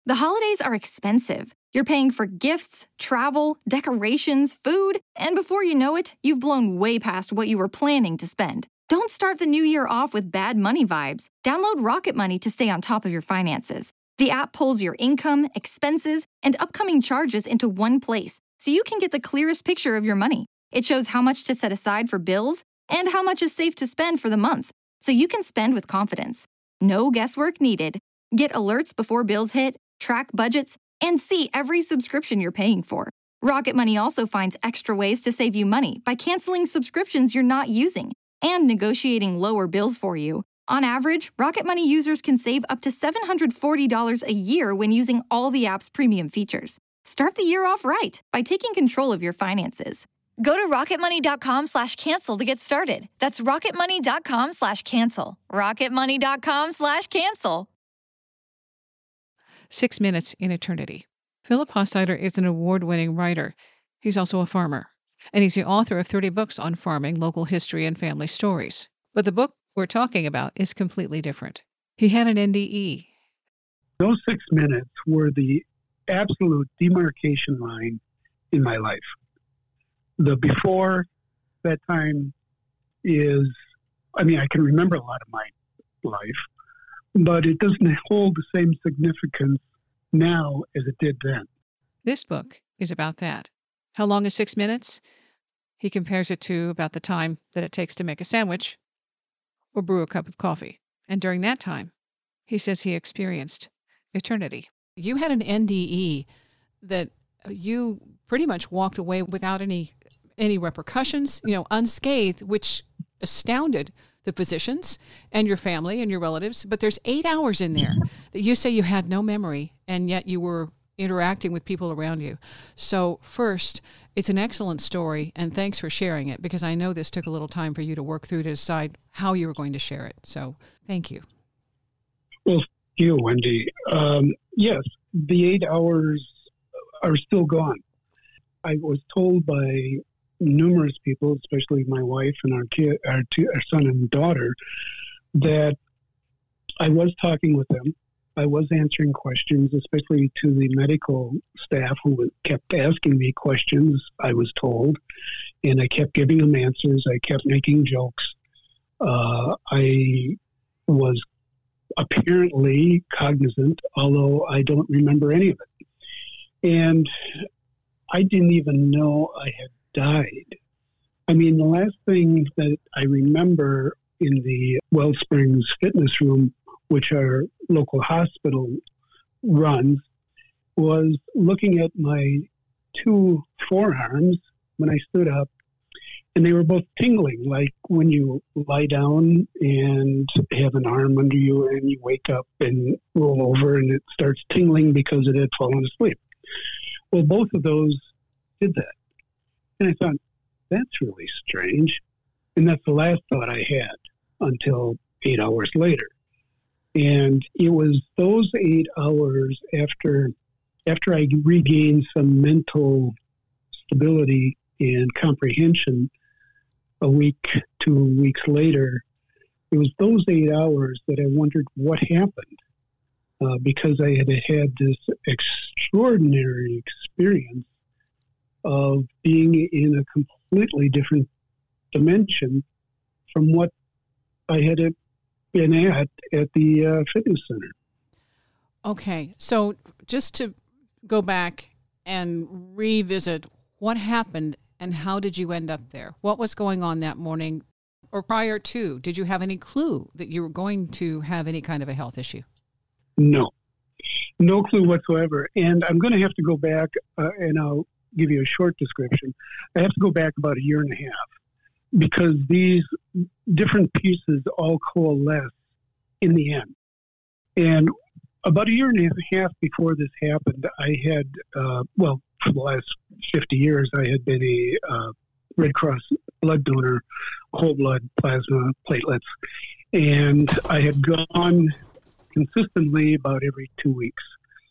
The holidays are expensive. You're paying for gifts, travel, decorations, food, and before you know it, you've blown way past what you were planning to spend. Don't start the new year off with bad money vibes. Download Rocket Money to stay on top of your finances. The app pulls your income, expenses, and upcoming charges into one place, so you can get the clearest picture of your money. It shows how much to set aside for bills and how much is safe to spend for the month, so you can spend with confidence. No guesswork needed. Get alerts before bills hit, track budgets, and see every subscription you're paying for. Rocket Money also finds extra ways to save you money by canceling subscriptions you're not using and negotiating lower bills for you. On average, Rocket Money users can save up to $740 a year when using all the app's premium features. Start the year off right by taking control of your finances. Go to rocketmoney.com/cancel to get started. That's rocketmoney.com/cancel. rocketmoney.com/cancel. 6 Minutes in Eternity. Philip Hossteiter is an award-winning writer. He's also a farmer, and he's the author of 30 books on farming, local history, and family stories. But the book we're talking about is completely different. He had an NDE. Those 6 minutes were the absolute demarcation line in my life. The before that time is, I can remember a lot of my life, but it doesn't hold the same significance now as it did then. This book is about that. How long is 6 minutes? He compares it to about the time that it takes to make a sandwich or brew a cup of coffee. And during that time, he says he experienced eternity. You had an NDE that you pretty much walked away without any repercussions, unscathed, which astounded the physicians and your family and your relatives. But there's 8 hours in there that you say you had no memory, and yet you were interacting with people around you. So first, it's an excellent story, and thanks for sharing it, because I know this took a little time for you to work through to decide how you were going to share it. So thank you. Well, thank you, Wendy. Yes, the 8 hours are still gone. I was told by numerous people, especially my wife and our son and daughter, that I was talking with them. I was answering questions, especially to the medical staff who kept asking me questions, I was told, and I kept giving them answers. I kept making jokes. I was apparently cognizant, although I don't remember any of it. And I didn't even know I had died. The last thing that I remember in the Wellsprings Fitness Room, which our local hospital runs, was looking at my 2 forearms when I stood up, and they were both tingling, like when you lie down and have an arm under you and you wake up and roll over and it starts tingling because it had fallen asleep. Well, both of those did that. And I thought, that's really strange. And that's the last thought I had until 8 hours later. And it was those 8 hours after I regained some mental stability and comprehension a week, 2 weeks later, it was those 8 hours that I wondered what happened. Because I had this extraordinary experience of being in a completely different dimension from what I had been at the fitness center. Okay, so just to go back and revisit what happened and how did you end up there? What was going on that morning or prior to? Did you have any clue that you were going to have any kind of a health issue? No clue whatsoever. And I'm going to have to go back and I'll give you a short description. I have to go back about a year and a half because these different pieces all coalesce in the end. And about a year and a half before this happened, I had, for the last 50 years, I had been a Red Cross blood donor, whole blood, plasma, platelets. And I had gone consistently about every 2 weeks.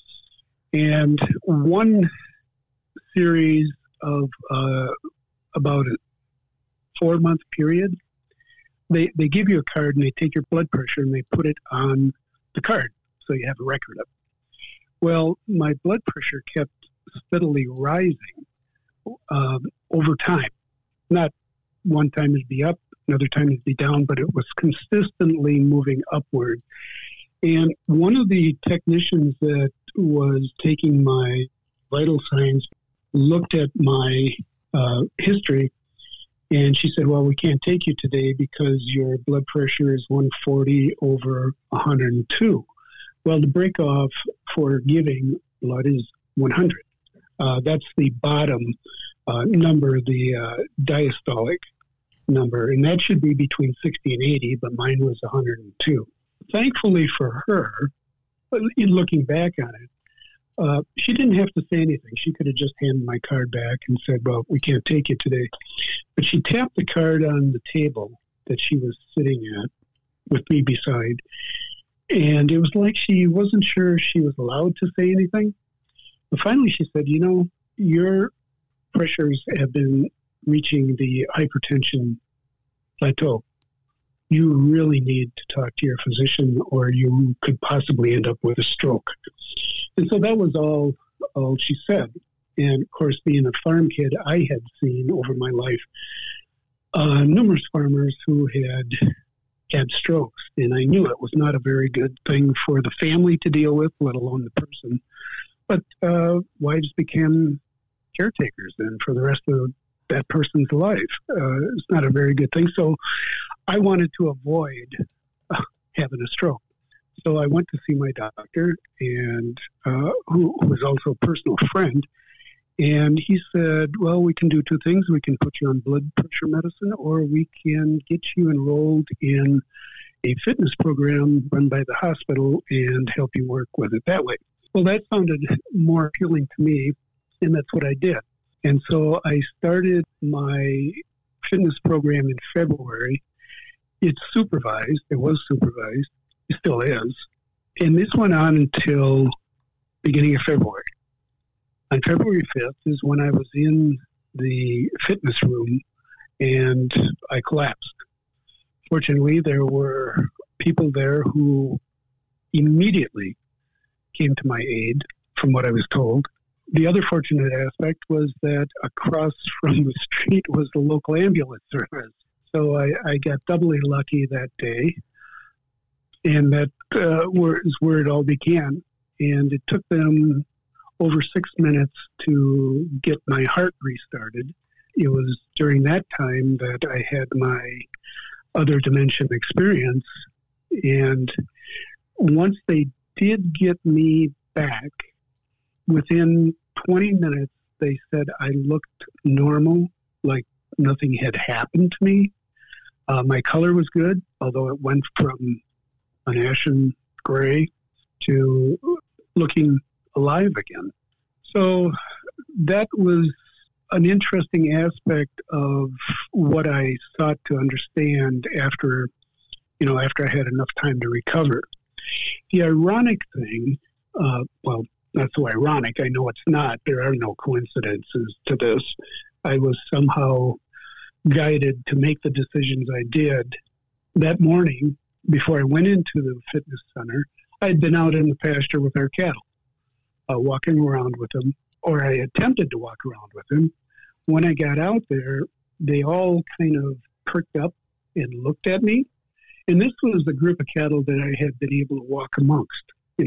And one series of about a 4-month period, they give you a card and they take your blood pressure and they put it on the card so you have a record of it. Well, my blood pressure kept steadily rising over time. Not one time it'd be up, another time it'd be down, but it was consistently moving upward. And one of the technicians that was taking my vital signs looked at my history, and she said, well, we can't take you today because your blood pressure is 140 over 102. Well, the break-off for giving blood is 100. That's the bottom number, the diastolic number, and that should be between 60 and 80, but mine was 102. Thankfully for her, in looking back on it, she didn't have to say anything. She could have just handed my card back and said, well, we can't take you today. But she tapped the card on the table that she was sitting at with me beside, and it was like she wasn't sure she was allowed to say anything. But finally she said, you know, your pressures have been reaching the hypertension plateau. You really need to talk to your physician or you could possibly end up with a stroke. And so that was all she said. And of course, being a farm kid, I had seen over my life numerous farmers who had strokes. And I knew it was not a very good thing for the family to deal with, let alone the person. But wives became caretakers then for the rest of that person's life. It's not a very good thing. So I wanted to avoid having a stroke. So I went to see my doctor, and who was also a personal friend. And he said, well, we can do two things. We can put you on blood pressure medicine, or we can get you enrolled in a fitness program run by the hospital and help you work with it that way. Well, that sounded more appealing to me, and that's what I did. And so I started my fitness program in February. It's supervised. It was supervised. It still is. And this went on until beginning of February. On February 5th is when I was in the fitness room and I collapsed. Fortunately, there were people there who immediately came to my aid, from what I was told. The other fortunate aspect was that across from the street was the local ambulance service. So I got doubly lucky that day. And that is where it all began. And it took them over 6 minutes to get my heart restarted. It was during that time that I had my other dimension experience. And once they did get me back, within 20 minutes, they said I looked normal, like nothing had happened to me. My color was good, although it went from an ashen gray to looking alive again. So that was an interesting aspect of what I sought to understand after I had enough time to recover. The ironic thing, well, not so ironic, I know it's not, there are no coincidences to this. I was somehow guided to make the decisions I did. That morning, before I went into the fitness center, I had been out in the pasture with our cattle, walking around with them, or I attempted to walk around with them. When I got out there, they all kind of perked up and looked at me. And this was the group of cattle that I had been able to walk amongst,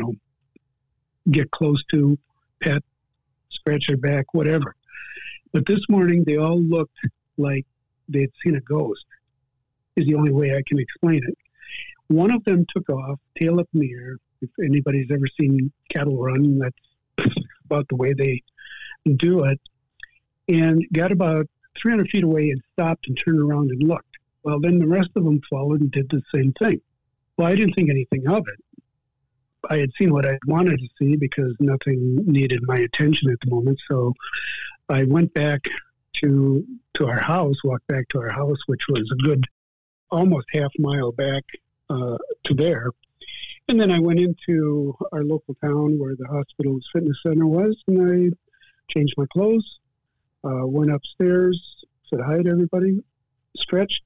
get close to, pet, scratch their back, whatever. But this morning, they all looked like they'd seen a ghost, is the only way I can explain it. One of them took off, tail up in the air. If anybody's ever seen cattle run, that's about the way they do it, and got about 300 feet away and stopped and turned around and looked. Well, then the rest of them followed and did the same thing. Well, I didn't think anything of it. I had seen what I wanted to see because nothing needed my attention at the moment. So I went back to our house, walked back to our house, which was a good almost half mile back to there. And then I went into our local town where the hospital's fitness center was, and I changed my clothes, went upstairs, said hi to everybody, stretched,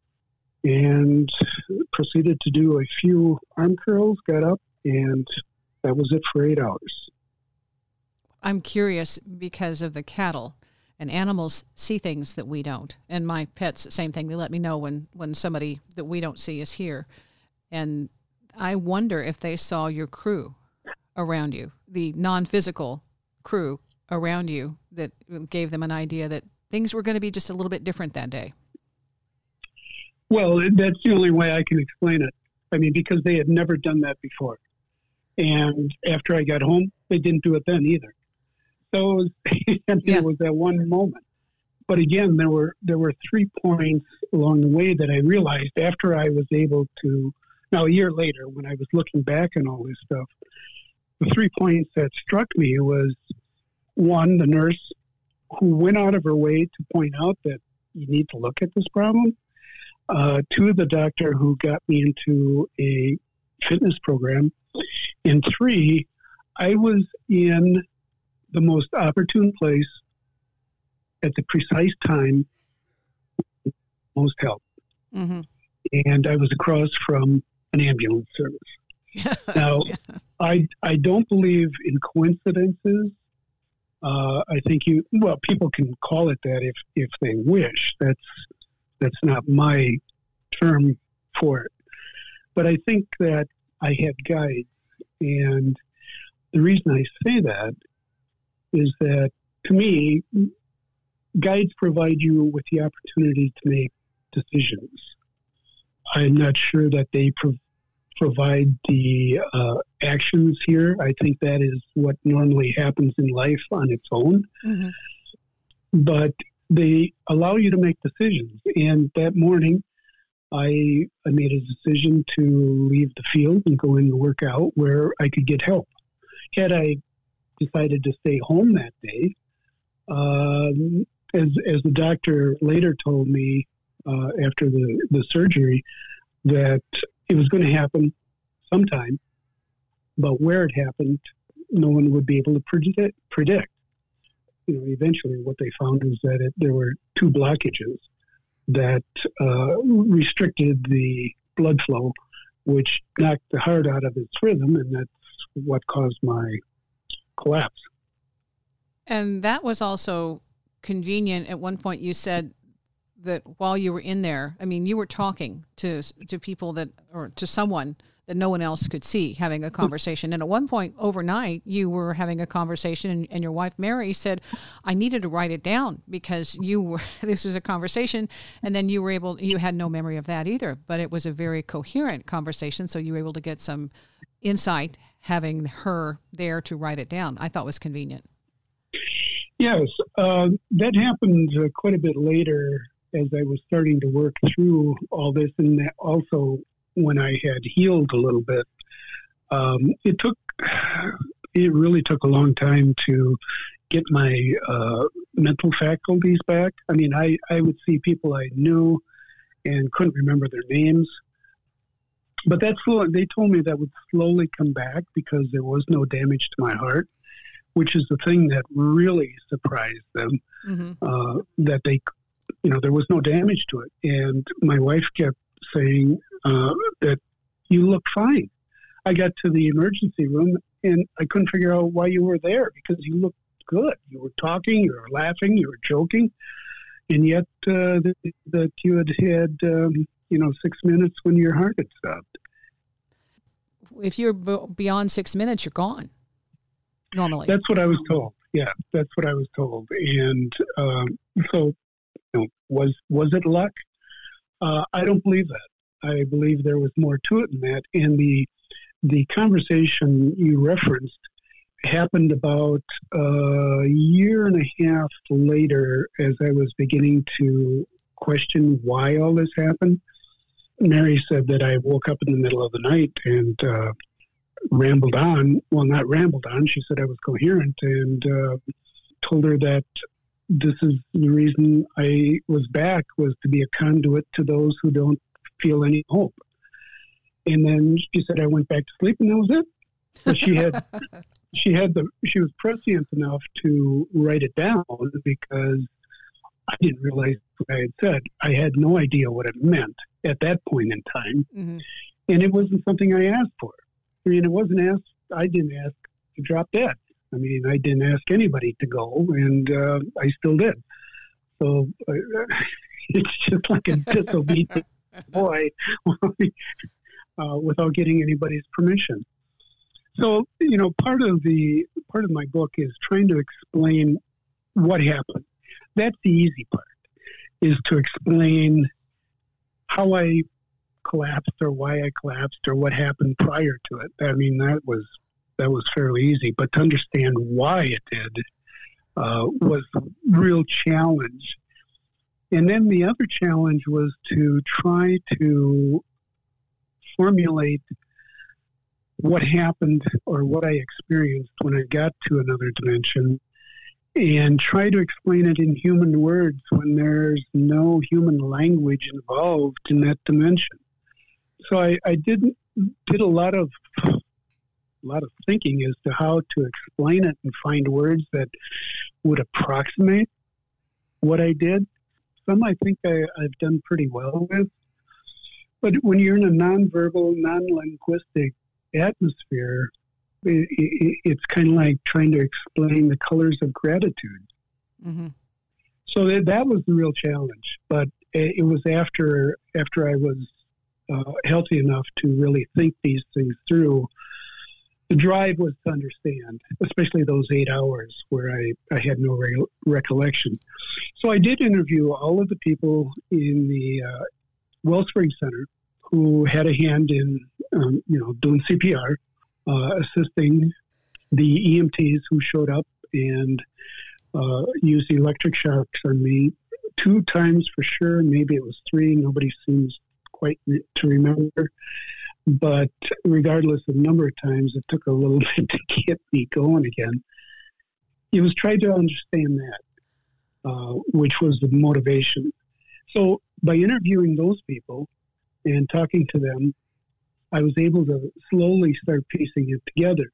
and proceeded to do a few arm curls, got up, and that was it for 8 hours. I'm curious because of the cattle, and animals see things that we don't. And my pets, same thing. They let me know when somebody that we don't see is here. And I wonder if they saw your crew around you, the non-physical crew around you, that gave them an idea that things were going to be just a little bit different that day. Well, that's the only way I can explain it. I mean, because they had never done that before. And after I got home, they didn't do it then either. So it was, it was that one moment. But again, there were 3 points along the way that I realized after I was able to, now a year later, when I was looking back on all this stuff, the 3 points that struck me was, one, the nurse who went out of her way to point out that you need to look at this problem. 2, the doctor who got me into a fitness program. And 3, I was in the most opportune place at the precise time, most help. Mm-hmm. And I was across from an ambulance service. Now, I don't believe in coincidences. I think people can call it that if they wish. That's not my term for it. But I think that I had guides. And the reason I say that is that, to me, guides provide you with the opportunity to make decisions. I'm not sure that they provide the actions here. I think that is what normally happens in life on its own. Mm-hmm. But they allow you to make decisions. And that morning, I made a decision to leave the field and go in and work out where I could get help. Had I decided to stay home that day, as the doctor later told me after the surgery, that it was going to happen sometime, but where it happened, no one would be able to predict. Eventually what they found was that there were 2 blockages that restricted the blood flow, which knocked the heart out of its rhythm, and that's what caused my collapse. And that was also convenient. At one point you said that while you were in there, I mean, you were talking to people or to someone that no one else could see, having a conversation. And at one point overnight, you were having a conversation, and your wife, Mary, said, I needed to write it down because this was a conversation. And then you had no memory of that either, but it was a very coherent conversation. So you were able to get some insight having her there to write it down. I thought was convenient. Yes, that happened quite a bit later as I was starting to work through all this, and that also when I had healed a little bit. It really took a long time to get my mental faculties back. I mean, I would see people I knew and couldn't remember their names. But they told me that would slowly come back because there was no damage to my heart, which is the thing that really surprised them, mm-hmm. That there was no damage to it. And my wife kept saying that you look fine. I got to the emergency room and I couldn't figure out why you were there because you looked good. You were talking, you were laughing, you were joking, and yet that you had 6 minutes when your heart had stopped. If you're beyond 6 minutes, you're gone. Normally, that's what I was told. Yeah, that's what I was told. And so, was it luck? I don't believe that. I believe there was more to it than that. And the conversation you referenced happened about a year and a half later as I was beginning to question why all this happened. Mary said that I woke up in the middle of the night and rambled on. Well, not rambled on. She said I was coherent and told her that this is the reason I was back, was to be a conduit to those who don't feel any hope. And then she said I went back to sleep and that was it. But she was prescient enough to write it down because I didn't realize what I had said. I had no idea what it meant at that point in time. Mm-hmm. And it wasn't something I asked for. I mean, it wasn't asked. I didn't ask to drop dead. I mean, I didn't ask anybody to go, and I still did. So it's just like a disobedient boy without getting anybody's permission. So, part of my book is trying to explain what happened. That's the easy part, is to explain how I collapsed or why I collapsed or what happened prior to it. I mean, that was fairly easy, but to understand why it did was a real challenge. And then the other challenge was to try to formulate what happened or what I experienced when I got to another dimension and try to explain it in human words when there's no human language involved in that dimension. So I did a lot of thinking as to how to explain it and find words that would approximate what I did. Some I think I've done pretty well with. But when you're in a nonverbal, non-linguistic atmosphere, it's kind of like trying to explain the colors of gratitude. Mm-hmm. So that was the real challenge. But it was after I was healthy enough to really think these things through. The drive was to understand, especially those 8 hours where I had no recollection. So I did interview all of the people in the Wellspring Center who had a hand in, doing CPR, assisting the EMTs who showed up and used electric shocks on me 2 times for sure. Maybe it was 3. Nobody seems quite to remember. But regardless of number of times, it took a little bit to get me going again. It was trying to understand that, which was the motivation. So by interviewing those people and talking to them, I was able to slowly start piecing it together.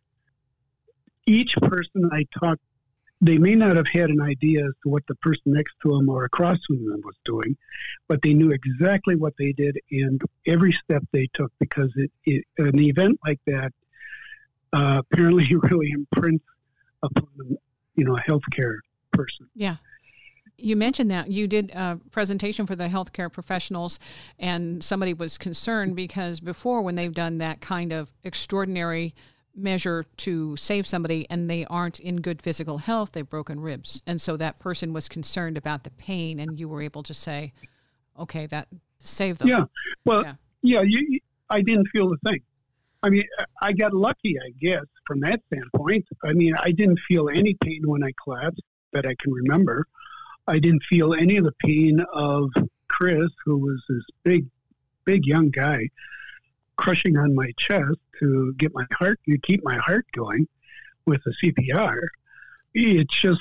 Each person I talked, they may not have had an idea as to what the person next to them or across from them was doing, but they knew exactly what they did and every step they took, because an event like that apparently really imprints upon a healthcare person. Yeah. You mentioned that you did a presentation for the healthcare professionals, and somebody was concerned because before, when they've done that kind of extraordinary measure to save somebody and they aren't in good physical health, they've broken ribs. And so that person was concerned about the pain, and you were able to say, okay, that saved them. Yeah. Well, I didn't feel the thing. I mean, I got lucky, I guess, from that standpoint. I mean, I didn't feel any pain when I collapsed that I can remember. I didn't feel any of the pain of Chris, who was this big young guy, crushing on my chest to keep my heart going with the CPR. It just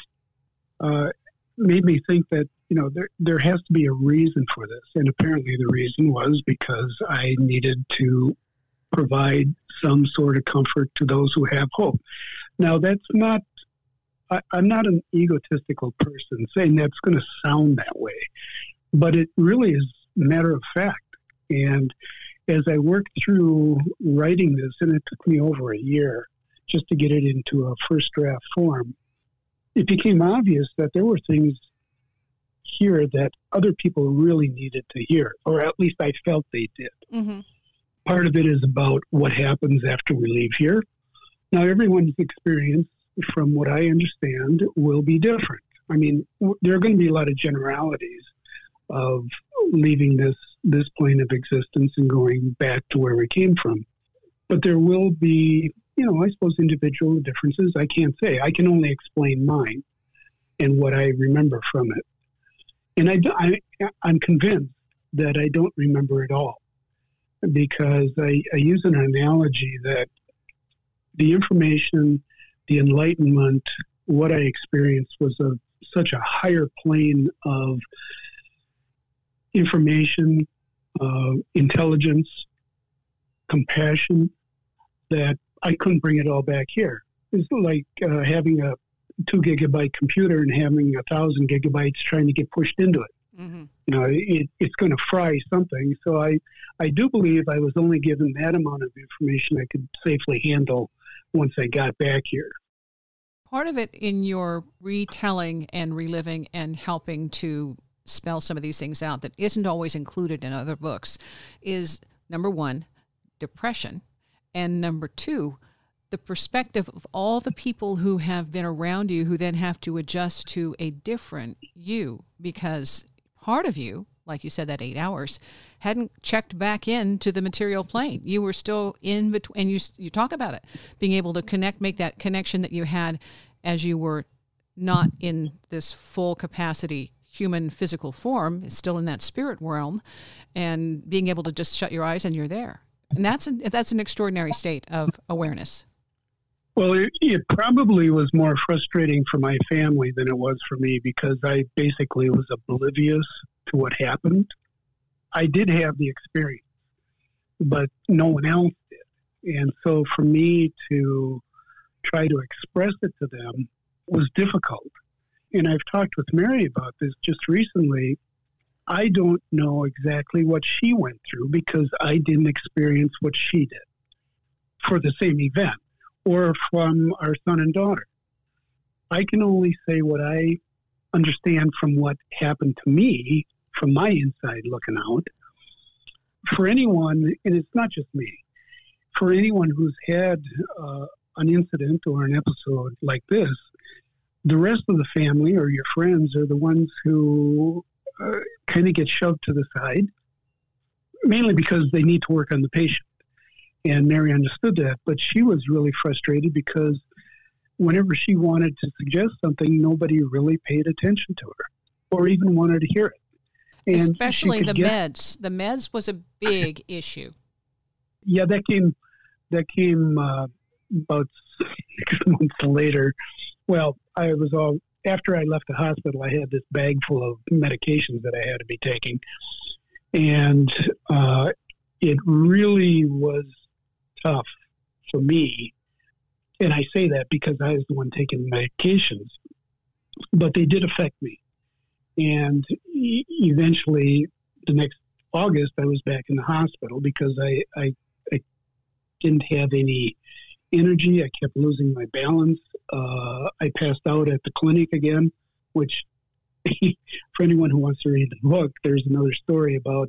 made me think that there has to be a reason for this, and apparently the reason was because I needed to provide some sort of comfort to those who have hope. Now, that's not. I'm not an egotistical person saying that's going to sound that way, but it really is a matter of fact. And as I worked through writing this, and it took me over a year just to get it into a first draft form, it became obvious that there were things here that other people really needed to hear, or at least I felt they did. Mm-hmm. Part of it is about what happens after we leave here. Now, everyone's experience, from what I understand, will be different. I mean, there are going to be a lot of generalities of leaving this plane of existence and going back to where we came from. But there will be, I suppose, individual differences. I can't say. I can only explain mine and what I remember from it. And I'm convinced that I don't remember it all, because I use an analogy that the information, the enlightenment, what I experienced was such a higher plane of information, intelligence, compassion, that I couldn't bring it all back here. It's like having a 2 gigabyte computer and having 1,000 gigabytes trying to get pushed into it. Mm-hmm. It's going to fry something. So I do believe I was only given that amount of information I could safely handle once I got back here. part of it in your retelling and reliving and helping to spell some of these things out that isn't always included in other books is, number one, depression, and number two, the perspective of all the people who have been around you who then have to adjust to a different you, because part of you, like you said, that 8 hours, hadn't checked back into the material plane. You were still in between, and you talk about it, being able to make that connection that you had as you were not in this full capacity human physical form, still in that spirit realm, and being able to just shut your eyes and you're there. And that's an extraordinary state of awareness. Well, it probably was more frustrating for my family than it was for me, because I basically was oblivious to what happened. I did have the experience, but no one else did. And so for me to try to express it to them was difficult. And I've talked with Mary about this just recently. I don't know exactly what she went through because I didn't experience what she did for the same event or from our son and daughter. I can only say what I understand from what happened to me, from my inside looking out. For anyone, and it's not just me, for anyone who's had an incident or an episode like this, the rest of the family or your friends are the ones who kind of get shoved to the side, mainly because they need to work on the patient. And Mary understood that, but she was really frustrated because whenever she wanted to suggest something, nobody really paid attention to her or even wanted to hear it. And especially the meds. The meds was a big issue. Yeah, that came about 6 months later. Well, after I left the hospital, I had this bag full of medications that I had to be taking. And it really was tough for me. And I say that because I was the one taking the medications. But they did affect me. And eventually, the next August, I was back in the hospital because I didn't have any energy. I kept losing my balance. I passed out at the clinic again, which for anyone who wants to read the book, there's another story about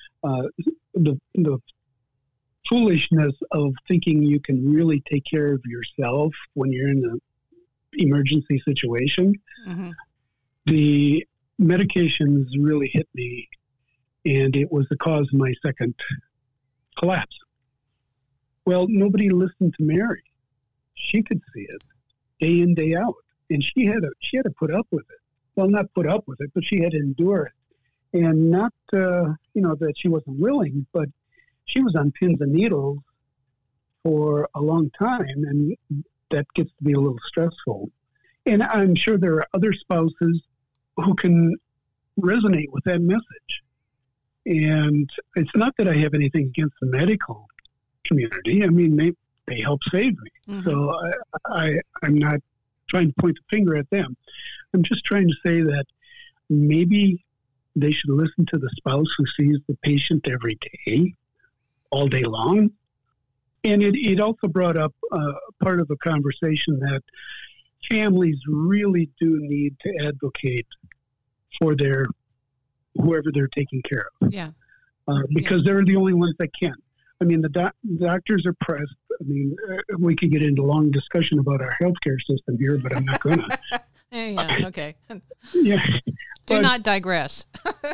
the foolishness of thinking you can really take care of yourself when you're in an emergency situation. Mm-hmm. The medications really hit me, and it was the cause of my second collapse. Well, nobody listened to Mary. She could see it day in, day out, and she had to put up with it. Well, not put up with it, but she had to endure it, and not that she wasn't willing, but she was on pins and needles for a long time, and that gets to be a little stressful. And I'm sure there are other spouses who can resonate with that message. And it's not that I have anything against the medical community. I mean, they help save me. Mm-hmm. So I'm not trying to point the finger at them. I'm just trying to say that maybe they should listen to the spouse who sees the patient every day, all day long. And it also brought up part of a conversation that families really do need to advocate for whoever they're taking care of. Yeah. Because they're the only ones that can. I mean, the doctors are pressed. I mean, we could get into a long discussion about our healthcare system here, but I'm not going to. Yeah, okay. Yeah. Do not digress.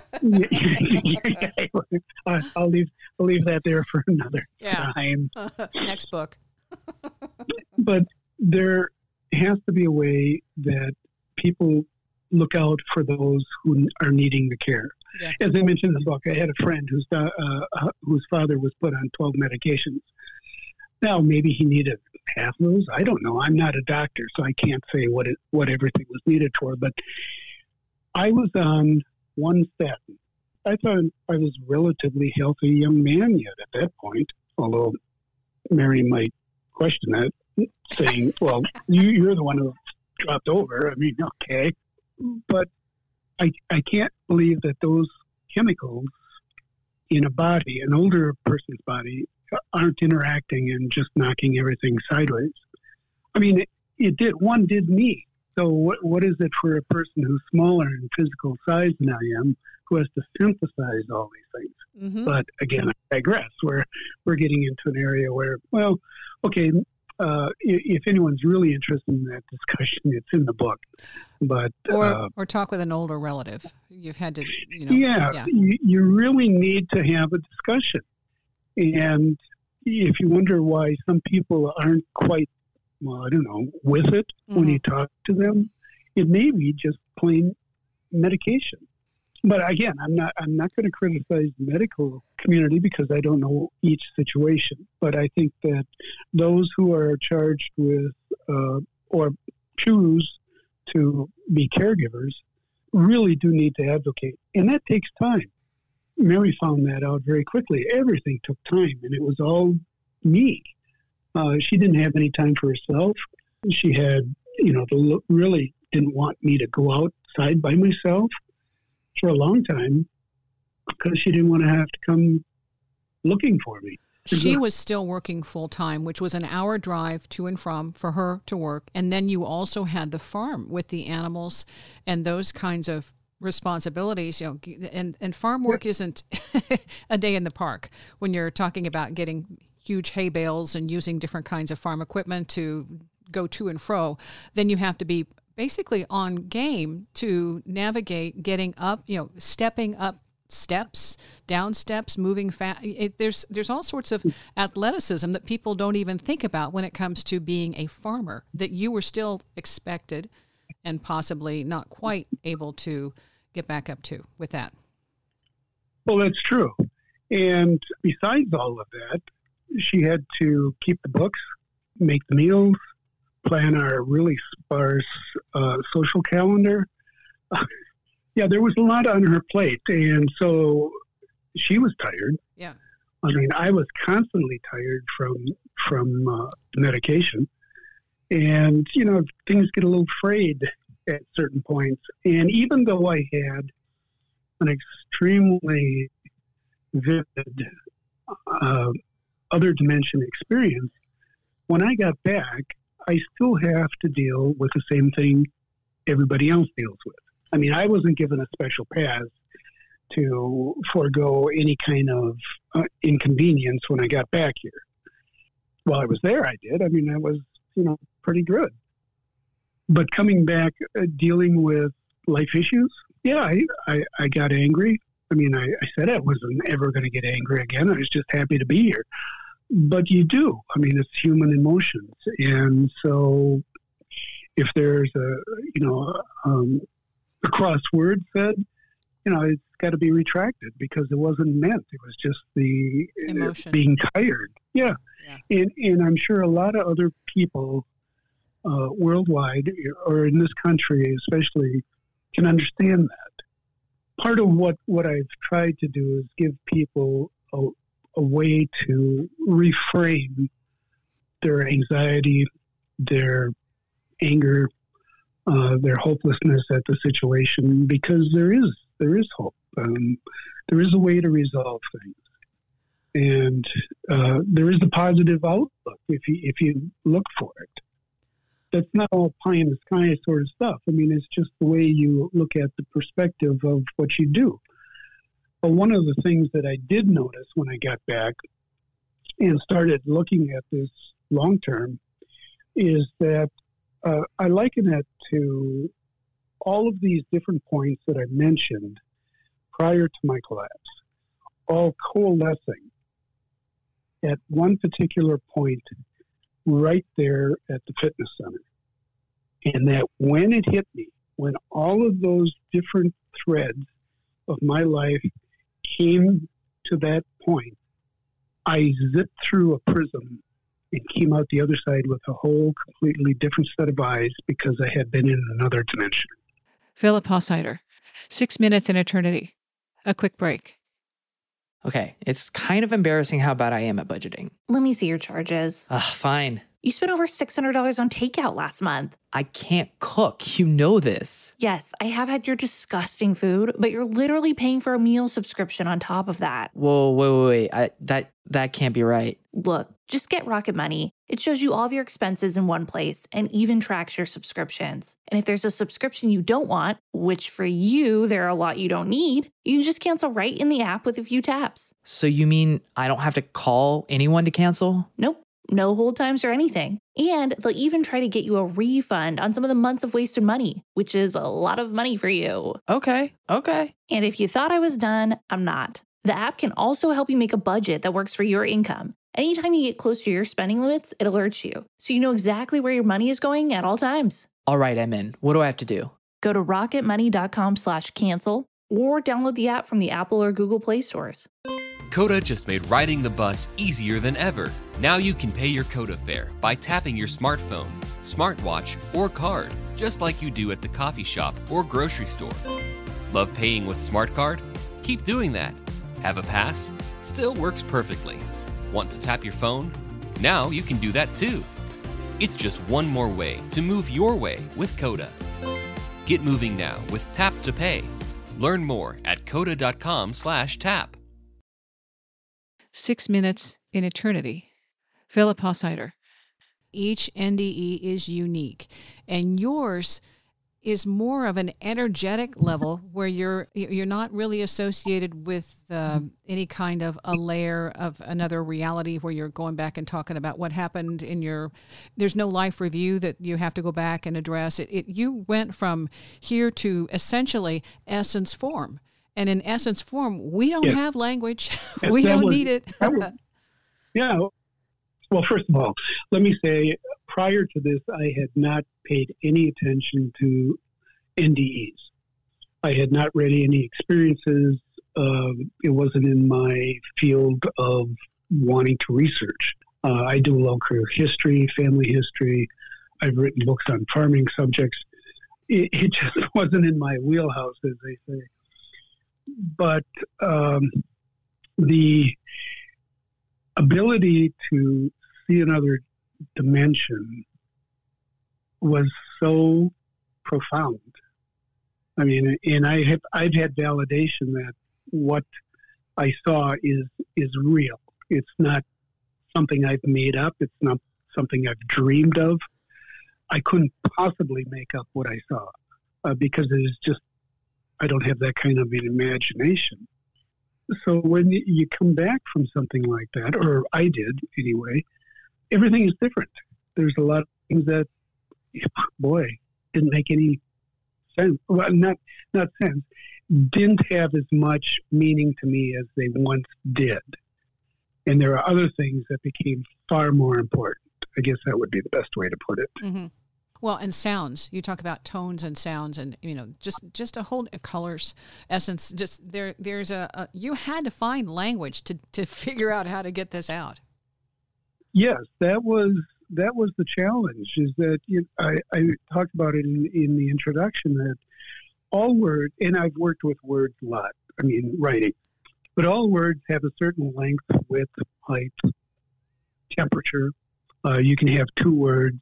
I'll leave that there for another time. Next book. But there has to be a way that people look out for those who are needing the care. Yeah. As I mentioned in the book, I had a friend whose father was put on 12 medications. Now, maybe he needed half of those. I don't know. I'm not a doctor, so I can't say what everything was needed for. But I was on one statin. I thought I was a relatively healthy young man yet at that point, although Mary might question that, saying, well, you're the one who dropped over. I mean, okay. But I can't believe that those chemicals in a body, an older person's body, aren't interacting and just knocking everything sideways. I mean, it did. One did me. So what is it for a person who's smaller in physical size than I am, who has to synthesize all these things? Mm-hmm. But again, I digress. We're getting into an area where, well, okay, if anyone's really interested in that discussion, it's in the book. But or talk with an older relative. You've had to, you really need to have a discussion. And if you wonder why some people aren't quite, well, I don't know, with it when you talk to them, it may be just plain medication. But again, I'm not going to criticize the medical community because I don't know each situation. But I think that those who are charged with or choose to be caregivers really do need to advocate, and that takes time. Mary found that out very quickly. Everything took time, and it was all me. She didn't have any time for herself. She had, really didn't want me to go outside by myself for a long time because she didn't want to have to come looking for me. She was still working full time, which was an hour drive to and from for her to work. And then you also had the farm with the animals and those kinds of responsibilities, and farm work isn't a day in the park when you're talking about getting huge hay bales and using different kinds of farm equipment to go to and fro. Then you have to be basically on game to navigate getting up, stepping up steps, down steps, moving fast. There's all sorts of athleticism that people don't even think about when it comes to being a farmer, that you were still expected and possibly not quite able to get back up to with that. Well, that's true. And besides all of that, she had to keep the books, make the meals, plan our really sparse social calendar. There was a lot on her plate. And so she was tired. Yeah. I mean, I was constantly tired from medication. And, things get a little frayed at certain points. And even though I had an extremely vivid other dimension experience, when I got back, I still have to deal with the same thing everybody else deals with. I mean, I wasn't given a special pass to forego any kind of inconvenience when I got back here. While I was there, I did. I mean, I was, pretty good. But coming back, dealing with life issues, I got angry. I mean, I said I wasn't ever going to get angry again. I was just happy to be here. But you do. I mean, it's human emotions. And so if there's a crossword said, it's got to be retracted because it wasn't meant. It was just the emotion, being tired. Yeah. And I'm sure a lot of other people worldwide or in this country especially can understand that. Part of what I've tried to do is give people a way to reframe their anxiety, their anger, their hopelessness at the situation, because there is hope. There is a way to resolve things, and there is a positive outlook if you look for it. That's not all pie in the sky sort of stuff. I mean, it's just the way you look at the perspective of what you do. But one of the things that I did notice when I got back and started looking at this long term is that I liken it to all of these different points that I mentioned prior to my collapse, all coalescing at one particular point right there at the fitness center. And that when it hit me, when all of those different threads of my life came to that point, I zipped through a prism and came out the other side with a whole completely different set of eyes because I had been in another dimension. Philip Hossider, 6 minutes in eternity. A quick break. Okay, it's kind of embarrassing how bad I am at budgeting. Let me see your charges. Fine. You spent over $600 on takeout last month. I can't cook. You know this. Yes, I have had your disgusting food, but you're literally paying for a meal subscription on top of that. Whoa, wait. That can't be right. Look, Just get Rocket Money. It shows you all of your expenses in one place and even tracks your subscriptions. And if there's a subscription you don't want, which for you, there are a lot you don't need, you can just cancel right in the app with a few taps. So you mean I don't have to call anyone to cancel? Nope. No hold times or anything. And they'll even try to get you a refund on some of the months of wasted money, which is a lot of money for you. Okay. And if you thought I was done, I'm not. The app can also help you make a budget that works for your income. Anytime you get close to your spending limits, it alerts you, so you know exactly where your money is going at all times. All right, I'm in. What do I have to do? Go to rocketmoney.com/cancel or download the app from the Apple or Google Play stores. Coda just made riding the bus easier than ever. Now you can pay your Coda fare by tapping your smartphone, smartwatch, or card, just like you do at the coffee shop or grocery store. Love paying with Smart Card? Keep doing that. Have a pass? Still works perfectly. Want to tap your phone? Now you can do that too. It's just one more way to move your way with Coda. Get moving now with Tap to Pay. Learn more at coda.com/tap. 6 minutes in eternity. Philip Hossider. Each NDE is unique, and yours is more of an energetic level where you're not really associated with any kind of a layer of another reality where you're going back and talking about what happened in your. There's no life review that you have to go back and address. You went from here to essentially essence form, and in essence form, we don't have language. We don't need it. Yeah. Well, first of all, let me say, prior to this, I had not paid any attention to NDEs. I had not read any experiences. It wasn't in my field of wanting to research. I do a lot of career history, family history. I've written books on farming subjects. It just wasn't in my wheelhouse, as they say. But the ability to see another dimension was so profound. I mean, and I've had validation that what I saw is real. It's not something I've made up. It's not something I've dreamed of. I couldn't possibly make up what I saw because it is just, I don't have that kind of an imagination. So when you come back from something like that, or I did anyway, everything is different. There's a lot of things that, boy, didn't make any sense. Well, not sense. Didn't have as much meaning to me as they once did. And there are other things that became far more important. I guess that would be the best way to put it. Mm-hmm. Well, and sounds. You talk about tones and sounds, and just a whole colors, essence. Just there's a you had to find language to figure out how to get this out. Yes, that was the challenge. Is that I talked about it in the introduction that all words, and I've worked with words a lot. I mean, writing, but all words have a certain length, width, height, temperature. You can have two words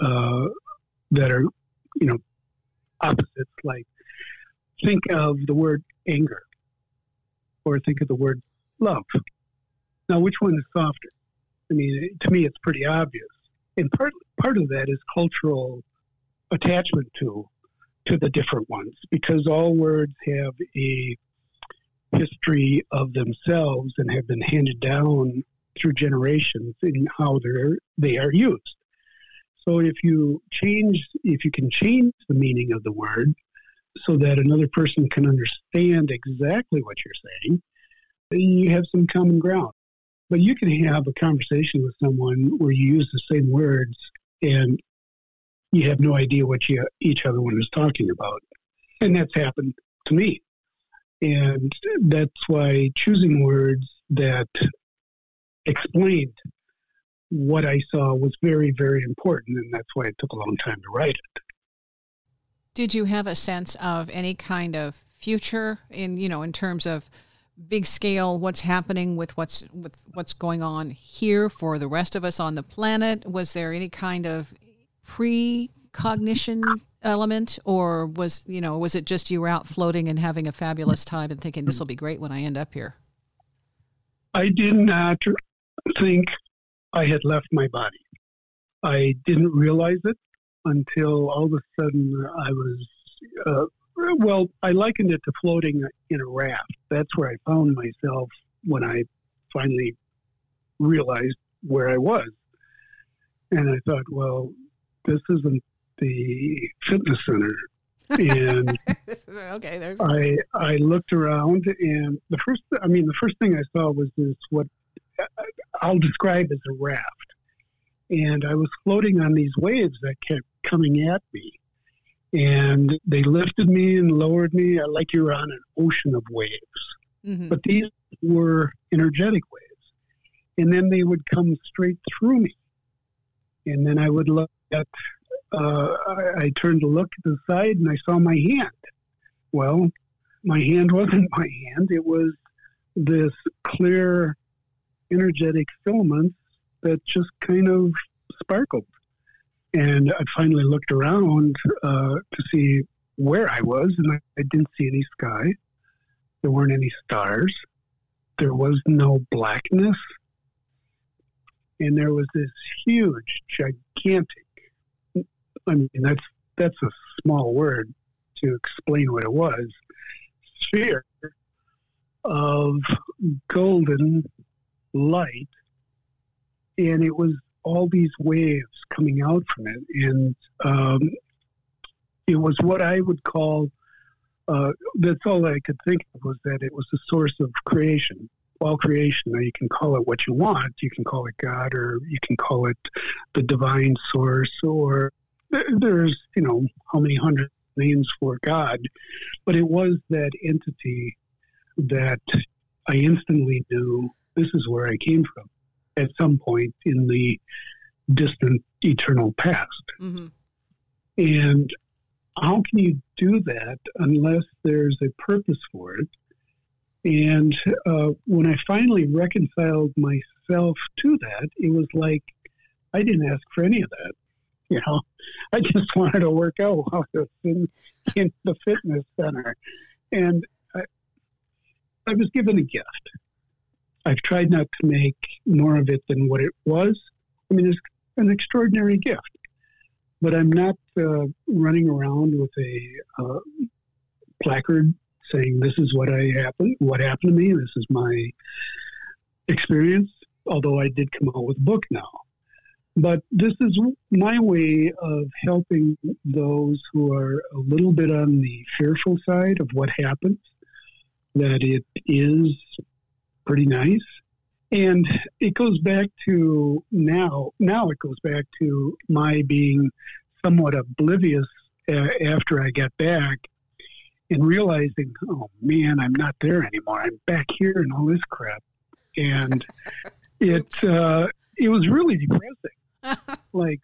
that are, opposites. Like, think of the word anger, or think of the word love. Now, which one is softer? I mean, to me, it's pretty obvious. And part of that is cultural attachment to the different ones, because all words have a history of themselves and have been handed down through generations in how they are used. So if you can change the meaning of the word so that another person can understand exactly what you're saying, then you have some common ground. But you can have a conversation with someone where you use the same words and you have no idea what each other one is talking about. And that's happened to me. And that's why choosing words that explained what I saw was very, very important, and that's why it took a long time to write it. Did you have a sense of any kind of future in terms of big scale, what's happening with what's going on here for the rest of us on the planet? Was there any kind of precognition element, or was it just you were out floating and having a fabulous time and thinking this will be great when I end up here? I did not think I had left my body. I didn't realize it until all of a sudden I was, I likened it to floating in a raft. That's where I found myself when I finally realized where I was. And I thought, well, this isn't the fitness center. And okay, I looked around, and the first thing I saw was this, what I'll describe as a raft. And I was floating on these waves that kept coming at me. And they lifted me and lowered me like you were on an ocean of waves. Mm-hmm. But these were energetic waves. And then they would come straight through me. And then I would look at, I turned to look at the side and I saw my hand. Well, my hand wasn't my hand. It was this clear, energetic filaments that just kind of sparkled. And I finally looked around to see where I was, and I didn't see any sky. There weren't any stars. There was no blackness. And there was this huge, gigantic, I mean, that's a small word to explain what it was, sphere of golden light. And it was all these waves coming out from it. And it was what I would call, that's all I could think of, was that it was the source of creation. All creation. Now, you can call it what you want. You can call it God, or you can call it the divine source, or there's, how many hundred names for God. But it was that entity that I instantly knew this is where I came from at some point in the distant eternal past. Mm-hmm. And how can you do that unless there's a purpose for it? And when I finally reconciled myself to that, it was like I didn't ask for any of that. I just wanted to work out while I was in the fitness center. And I was given a gift. I've tried not to make more of it than what it was. I mean, it's an extraordinary gift. But I'm not running around with a placard saying this is what happened to me. This is my experience, although I did come out with a book now. But this is my way of helping those who are a little bit on the fearful side of what happens, that it is pretty nice. And it goes back to now it goes back to my being somewhat oblivious after I got back and realizing, oh man, I'm not there anymore. I'm back here and all this crap. And it was really depressing. Like,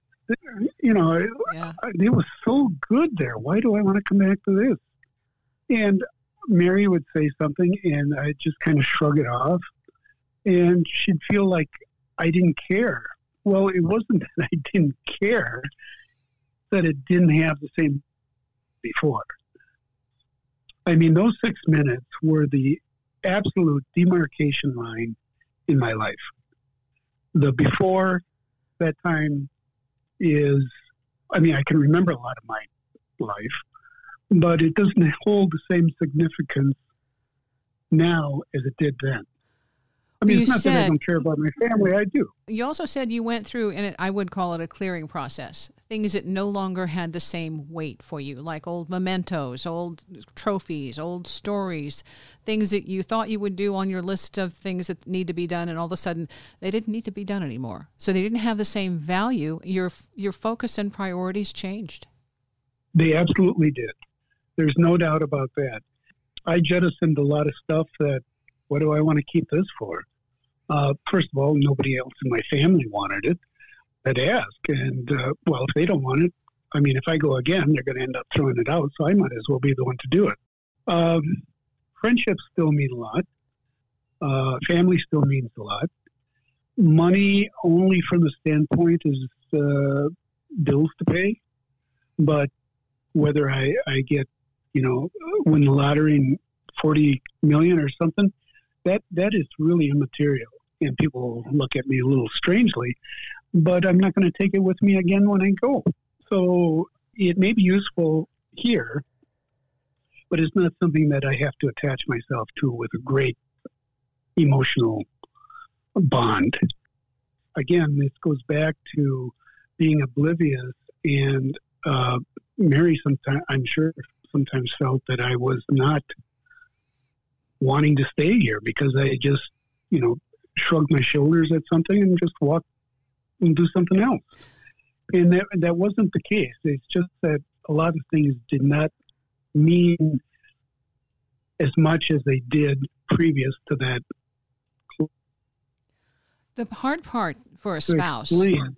it was so good there. Why do I want to come back to this? And Mary would say something and I'd just kind of shrug it off. And she'd feel like I didn't care. Well, it wasn't that I didn't care, that it didn't have the same before. I mean, those 6 minutes were the absolute demarcation line in my life. The before that time is, I mean, I can remember a lot of my life, but it doesn't hold the same significance now as it did then. I mean, it's not that I don't care about my family. I do. You also said you went through, and I would call it a clearing process, things that no longer had the same weight for you, like old mementos, old trophies, old stories, things that you thought you would do on your list of things that need to be done, and all of a sudden they didn't need to be done anymore. So they didn't have the same value. Your focus and priorities changed. They absolutely did. There's no doubt about that. I jettisoned a lot of stuff that, what do I want to keep this for? First of all, nobody else in my family wanted it. I'd ask. And, well, if they don't want it, I mean, if I go again, they're going to end up throwing it out. So I might as well be the one to do it. Friendships still mean a lot. Family still means a lot. Money only from the standpoint is bills to pay. But whether I get, win the lottery and 40 million or something, that is really immaterial. and people look at me a little strangely, but I'm not going to take it with me again when I go. So it may be useful here, but it's not something that I have to attach myself to with a great emotional bond. Again, this goes back to being oblivious, and Mary I'm sure sometimes felt that I was not wanting to stay here because I just, shrugged my shoulders at something and just walk and do something else. And that wasn't the case. It's just that a lot of things did not mean as much as they did previous to that. The hard part for a spouse,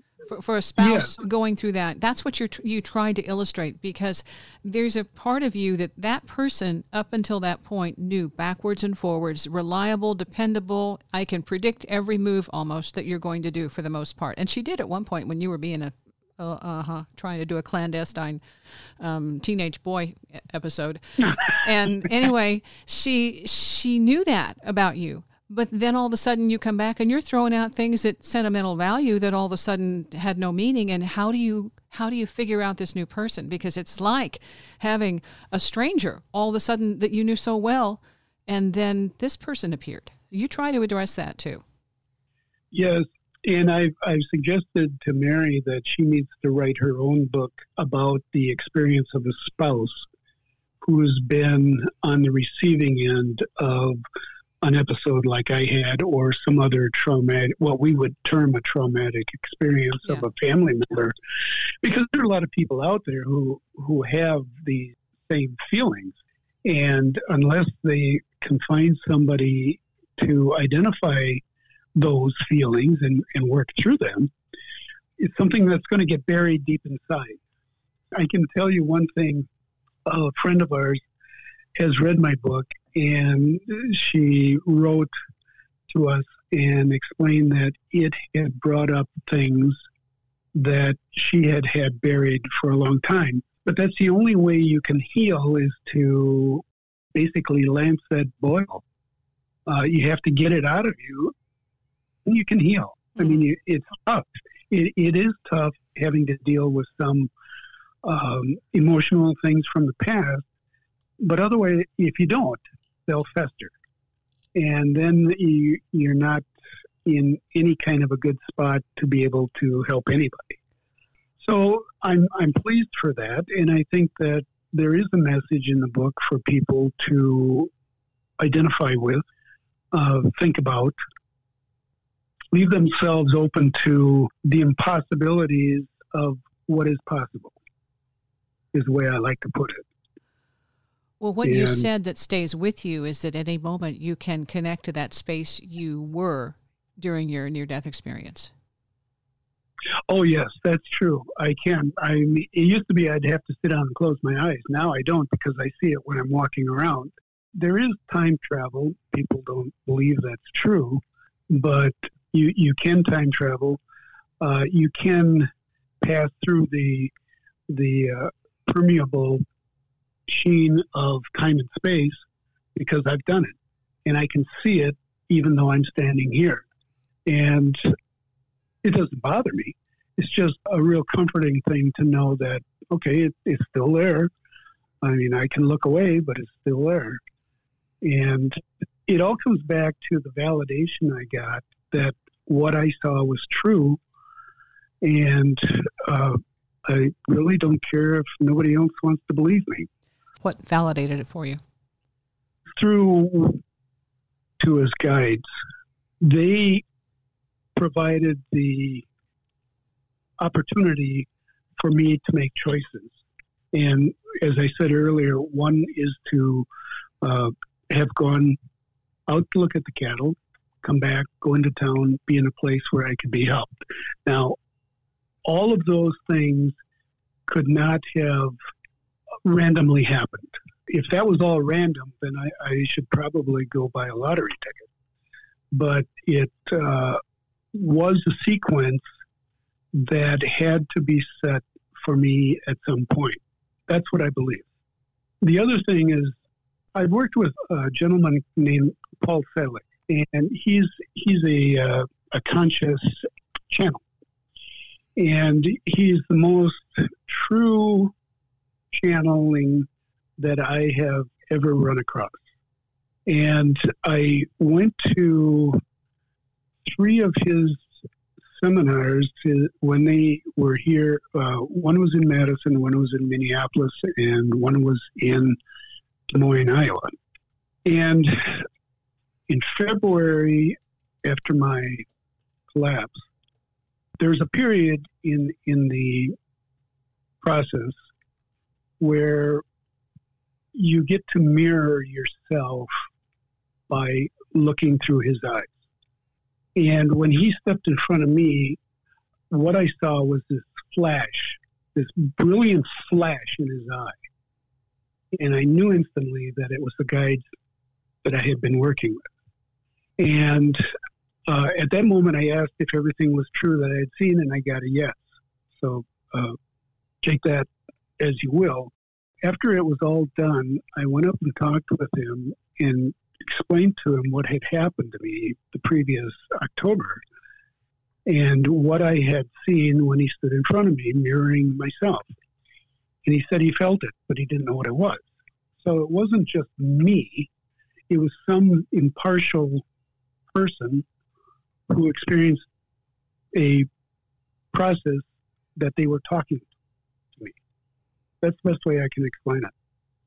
going through that's what you tried to illustrate, because there's a part of you that person up until that point knew backwards and forwards, reliable, dependable. I can predict every move almost that you're going to do for the most part. And she did at one point when you were being trying to do a clandestine teenage boy episode. And anyway, she knew that about you. But then all of a sudden you come back and you're throwing out things that sentimental value that all of a sudden had no meaning. And how do you figure out this new person? Because it's like having a stranger all of a sudden that you knew so well, and then this person appeared. You try to address that too. Yes, and I've suggested to Mary that she needs to write her own book about the experience of a spouse who's been on the receiving end of an episode like I had, or some other traumatic, what we would term a traumatic experience of a family member, because there are a lot of people out there who have the same feelings. And unless they can find somebody to identify those feelings and work through them, it's something that's going to get buried deep inside. I can tell you one thing. A friend of ours has read my book, and she wrote to us and explained that it had brought up things that she had buried for a long time. But that's the only way you can heal, is to basically lance that boil. You have to get it out of you, and you can heal. I mean, it's tough. It is tough having to deal with some emotional things from the past. But otherwise, if you don't, they'll fester. And then you're not in any kind of a good spot to be able to help anybody. So I'm pleased for that. And I think that there is a message in the book for people to identify with, think about, leave themselves open to the impossibilities of what is possible, is the way I like to put it. Well, what you said that stays with you is that at any moment you can connect to that space you were during your near-death experience. Oh, yes, that's true. I can. It used to be I'd have to sit down and close my eyes. Now I don't, because I see it when I'm walking around. There is time travel. People don't believe that's true, but you can time travel. You can pass through the permeable sheen of time and space, because I've done it, and I can see it even though I'm standing here, and it doesn't bother me. It's just a real comforting thing to know that, okay, it's still there. I mean, I can look away, but it's still there. And it all comes back to the validation I got that what I saw was true, and I really don't care if nobody else wants to believe me. What validated it for you? Through to as guides, they provided the opportunity for me to make choices. And as I said earlier, one is to have gone out to look at the cattle, come back, go into town, be in a place where I could be helped. Now, all of those things could not have randomly happened. If that was all random, then I should probably go buy a lottery ticket. But it was a sequence that had to be set for me at some point. That's what I believe. The other thing is, I've worked with a gentleman named Paul Selig, and he's a conscious channel, and he's the most true channeling that I have ever run across. And I went to 3 of his seminars when they were here. One was in Madison, one was in Minneapolis, and one was in Des Moines, Iowa. And in February, after my collapse, there's a period in the process where you get to mirror yourself by looking through his eyes. And when he stepped in front of me, what I saw was this flash, this brilliant flash in his eye. And I knew instantly that it was the guide that I had been working with. And at that moment, I asked if everything was true that I had seen, and I got a yes. So take that as you will. After it was all done, I went up and talked with him and explained to him what had happened to me the previous October and what I had seen when he stood in front of me, mirroring myself. And he said he felt it, but he didn't know what it was. So it wasn't just me. It was some impartial person who experienced a process that they were talking to me. That's the best way I can explain it.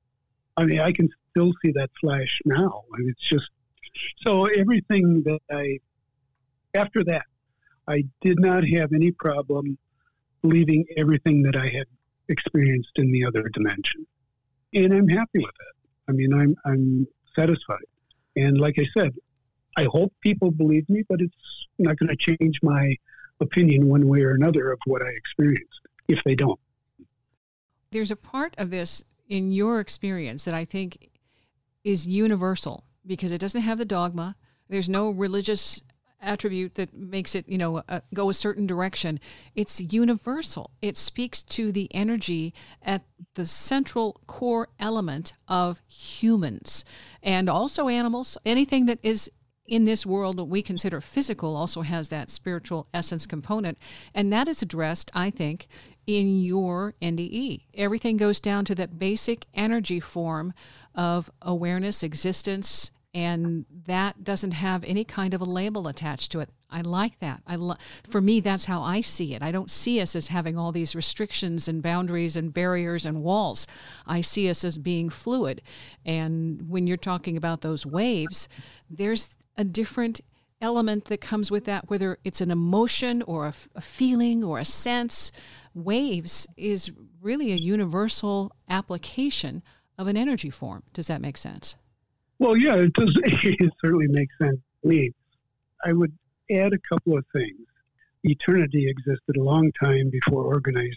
I mean, I can still see that flash now. I mean, it's just, so everything that after that, I did not have any problem believing everything that I had experienced in the other dimension. And I'm happy with it. I mean, I'm satisfied. And like I said, I hope people believe me, but it's not going to change my opinion one way or another of what I experienced if they don't. There's a part of this in your experience that I think is universal because it doesn't have the dogma. There's no religious attribute that makes it, go a certain direction. It's universal. It speaks to the energy at the central core element of humans and also animals. Anything that is in this world that we consider physical also has that spiritual essence component. And that is addressed, I think, in your NDE. Everything goes down to that basic energy form of awareness, existence, and that doesn't have any kind of a label attached to it. I like that. For me, that's how I see it. I don't see us as having all these restrictions and boundaries and barriers and walls. I see us as being fluid. And when you're talking about those waves, there's a different element that comes with that, whether it's an emotion or a feeling or a sense. Waves is really a universal application of an energy form. Does that make sense? Well, yeah, it does. It certainly makes sense to me. I would add a couple of things. Eternity existed a long time before organized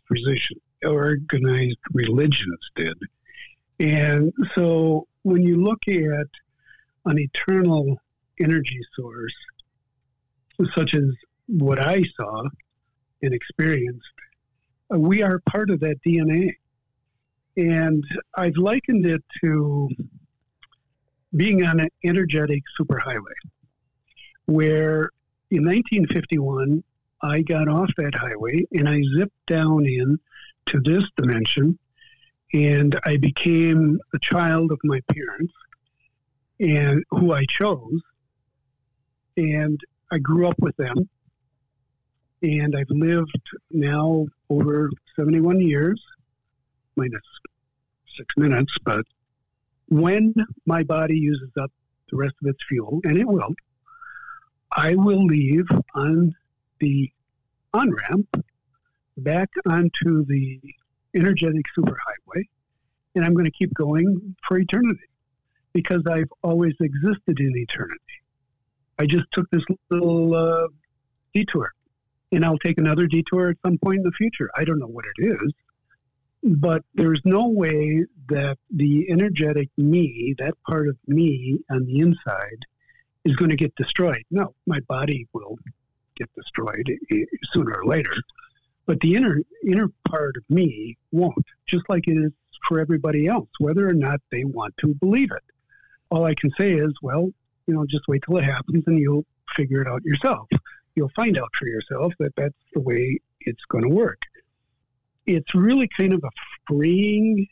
religions did. And so when you look at an eternal energy source, such as what I saw and experienced, we are part of that DNA. And I've likened it to being on an energetic superhighway, where in 1951, I got off that highway and I zipped down in to this dimension, and I became a child of my parents, and who I chose, and I grew up with them, and I've lived now over 71 years, minus 6 minutes, but when my body uses up the rest of its fuel, and it will, I will leave on the on-ramp back onto the energetic superhighway, and I'm going to keep going for eternity because I've always existed in eternity. I just took this little detour, and I'll take another detour at some point in the future. I don't know what it is, but there's no way that the energetic me, that part of me on the inside, is going to get destroyed. No, my body will get destroyed sooner or later, but the inner part of me won't, just like it is for everybody else, whether or not they want to believe it. All I can say is, well, just wait till it happens and you'll figure it out yourself. You'll find out for yourself that that's the way it's going to work. It's really kind of a freeing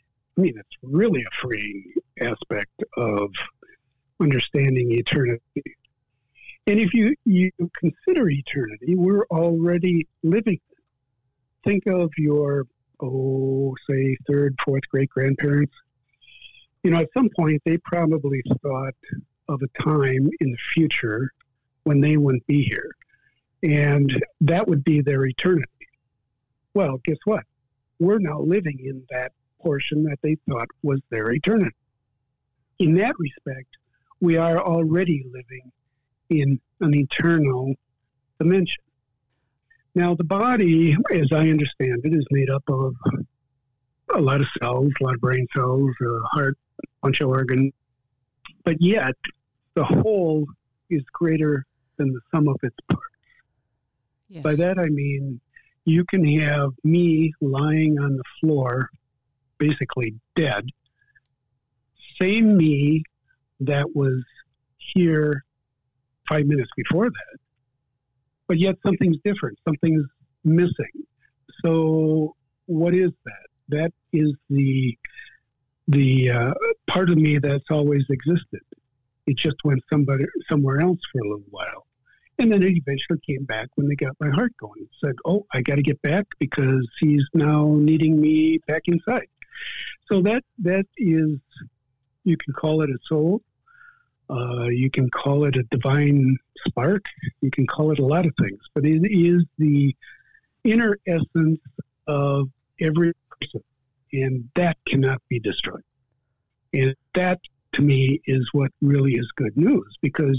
aspect of understanding eternity. And if you consider eternity, we're already living. Think of your, say, third, fourth great-grandparents. At some point, they probably thought of a time in the future when they wouldn't be here. And that would be their eternity. Well, guess what? We're now living in that portion that they thought was their eternity. In that respect, we are already living in an eternal dimension. Now, the body, as I understand it, is made up of a lot of cells, a lot of brain cells, a heart, a bunch of organs, but yet the whole is greater than the sum of its parts. Yes. By that I mean you can have me lying on the floor, basically dead, same me that was here 5 minutes before that, but yet something's different, something's missing. So what is that? That is the part of me that's always existed. It just went somewhere else for a little while. And then it eventually came back when they got my heart going. It said, I got to get back because he's now needing me back inside. So that is, you can call it a soul. You can call it a divine spark. You can call it a lot of things. But it is the inner essence of every person. And that cannot be destroyed. And that, to me, is what really is good news, because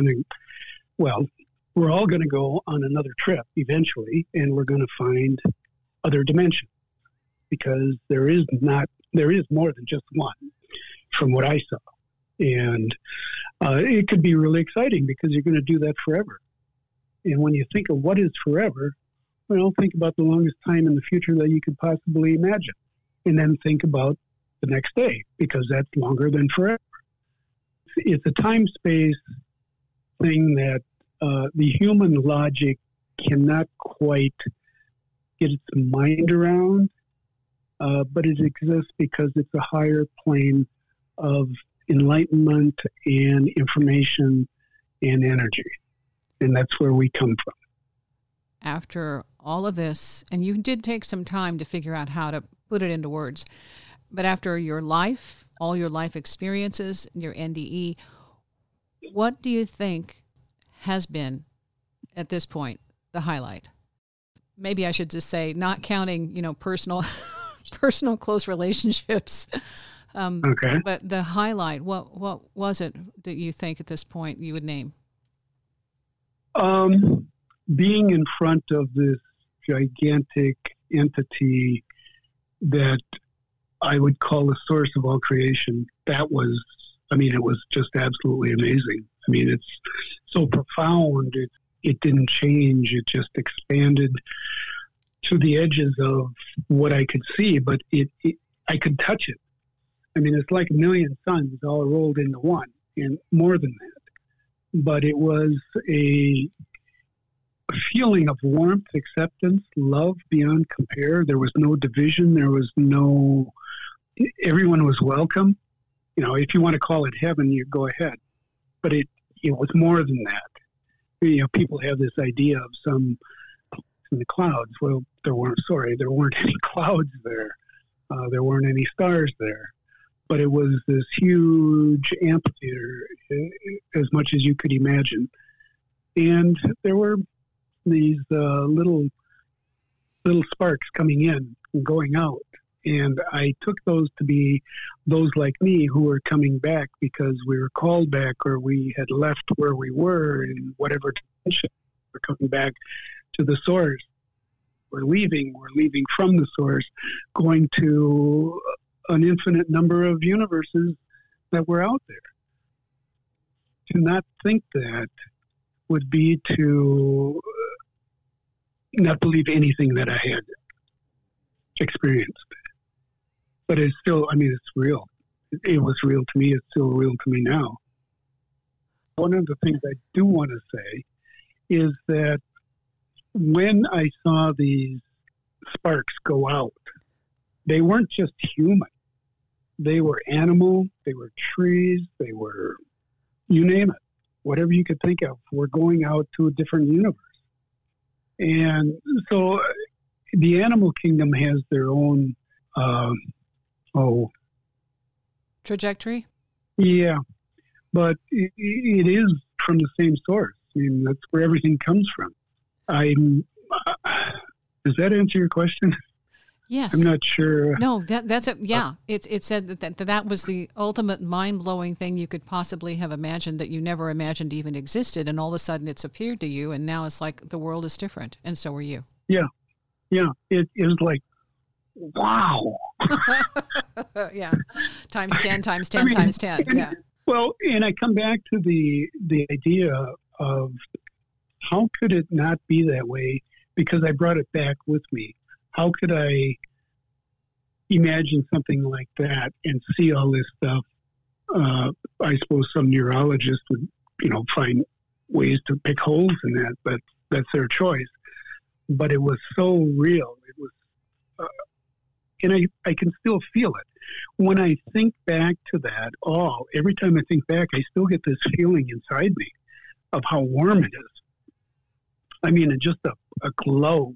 we're all going to go on another trip eventually, and we're going to find other dimensions, because there is more than just one, from what I saw. And it could be really exciting because you're going to do that forever. And when you think of what is forever, think about the longest time in the future that you could possibly imagine. And then think about the next day, because that's longer than forever. It's a time-space thing that the human logic cannot quite get its mind around, but it exists because it's a higher plane of enlightenment and information and energy. And that's where we come from. After all of this, and you did take some time to figure out how to put it into words, but after your life, all your life experiences, your NDE, what do you think has been, at this point, the highlight? Maybe I should just say, not counting, personal close relationships. Okay. But the highlight, what was it that you think at this point you would name? Being in front of this gigantic entity that I would call the source of all creation, it was just absolutely amazing. It's so profound. It didn't change. It just expanded to the edges of what I could see, but I could touch it. It's like a million suns all rolled into one, and more than that. But it was a feeling of warmth, acceptance, love beyond compare. There was no division. Everyone was welcome. If you want to call it heaven, you go ahead. But it was more than that. People have this idea of some in the clouds. Well, there weren't any clouds there. There weren't any stars there. But it was this huge amphitheater, as much as you could imagine. And there were these little sparks coming in and going out. And I took those to be those like me who were coming back because we were called back, or we had left where we were in whatever dimension. We're coming back to the source. We're leaving from the source, going to an infinite number of universes that were out there. To not think that would be to not believe anything that I had experienced. But it's still, it's real. It was real to me. It's still real to me now. One of the things I do want to say is that when I saw these sparks go out, they weren't just human. They were animal, they were trees, they were, you name it, whatever you could think of. We're going out to a different universe. And so the animal kingdom has their own, trajectory? Yeah, but it is from the same source. I mean, that's where everything comes from. Does that answer your question? Yes. I'm not sure. No, that's it. Yeah, it said that was the ultimate mind-blowing thing you could possibly have imagined that you never imagined even existed, and all of a sudden it's appeared to you, and now it's like the world is different, and so are you. Yeah. It is like, wow. Yeah, times 10, times 10, times 10. Yeah. Well, and I come back to the idea of how could it not be that way? Because I brought it back with me. How could I imagine something like that and see all this stuff? I suppose some neurologists would, find ways to pick holes in that, but that's their choice. But it was so real. It was, and I can still feel it. When I think back to that every time I think back, I still get this feeling inside me of how warm it is. I mean, it's just a glow.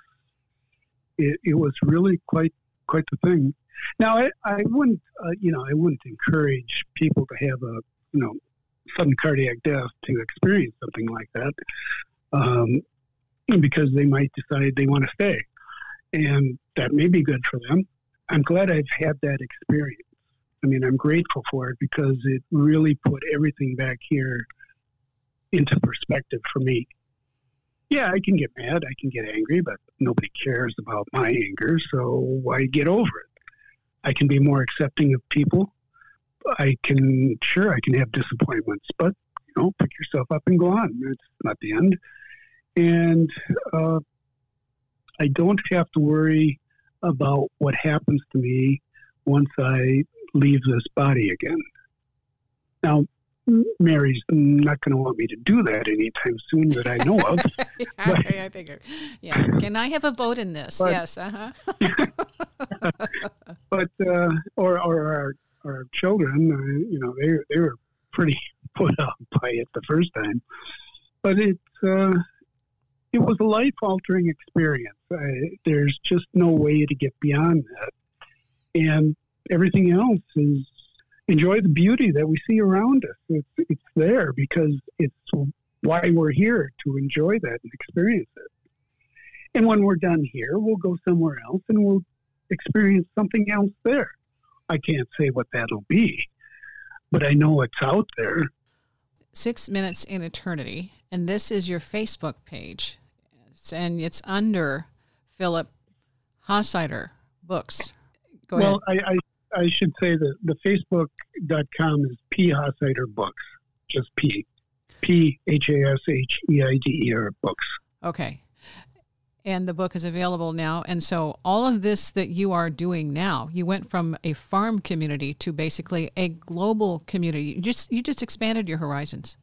It was really quite the thing. Now, I wouldn't, I wouldn't encourage people to have a, sudden cardiac death to experience something like that, because they might decide they want to stay, and that may be good for them. I'm glad I've had that experience. I mean, I'm grateful for it because it really put everything back here into perspective for me. Yeah, I can get mad, I can get angry, but nobody cares about my anger, so why get over it? I can be more accepting of people. I can have disappointments, but, pick yourself up and go on. It's not the end. And I don't have to worry about what happens to me once I leave this body again. Now, Mary's not going to want me to do that anytime soon that I know of. I think, yeah. Can I have a vote in this? But, yes. But our children, they were pretty put out by it the first time. But it was a life-altering experience. There's just no way to get beyond that. And everything else is enjoy the beauty that we see around us. It's there because it's why we're here, to enjoy that and experience it. And when we're done here, we'll go somewhere else and we'll experience something else there. I can't say what that'll be, but I know it's out there. 6 Minutes in Eternity, and this is your Facebook page, and it's under Philip Hochsiter Books. Go ahead. Well, I should say that the Facebook.com is P. Hochseider Books, just P. P-H-A-S-H-E-I-D-E-R Books. Okay. And the book is available now. And so all of this that you are doing now, you went from a farm community to basically a global community. You just expanded your horizons.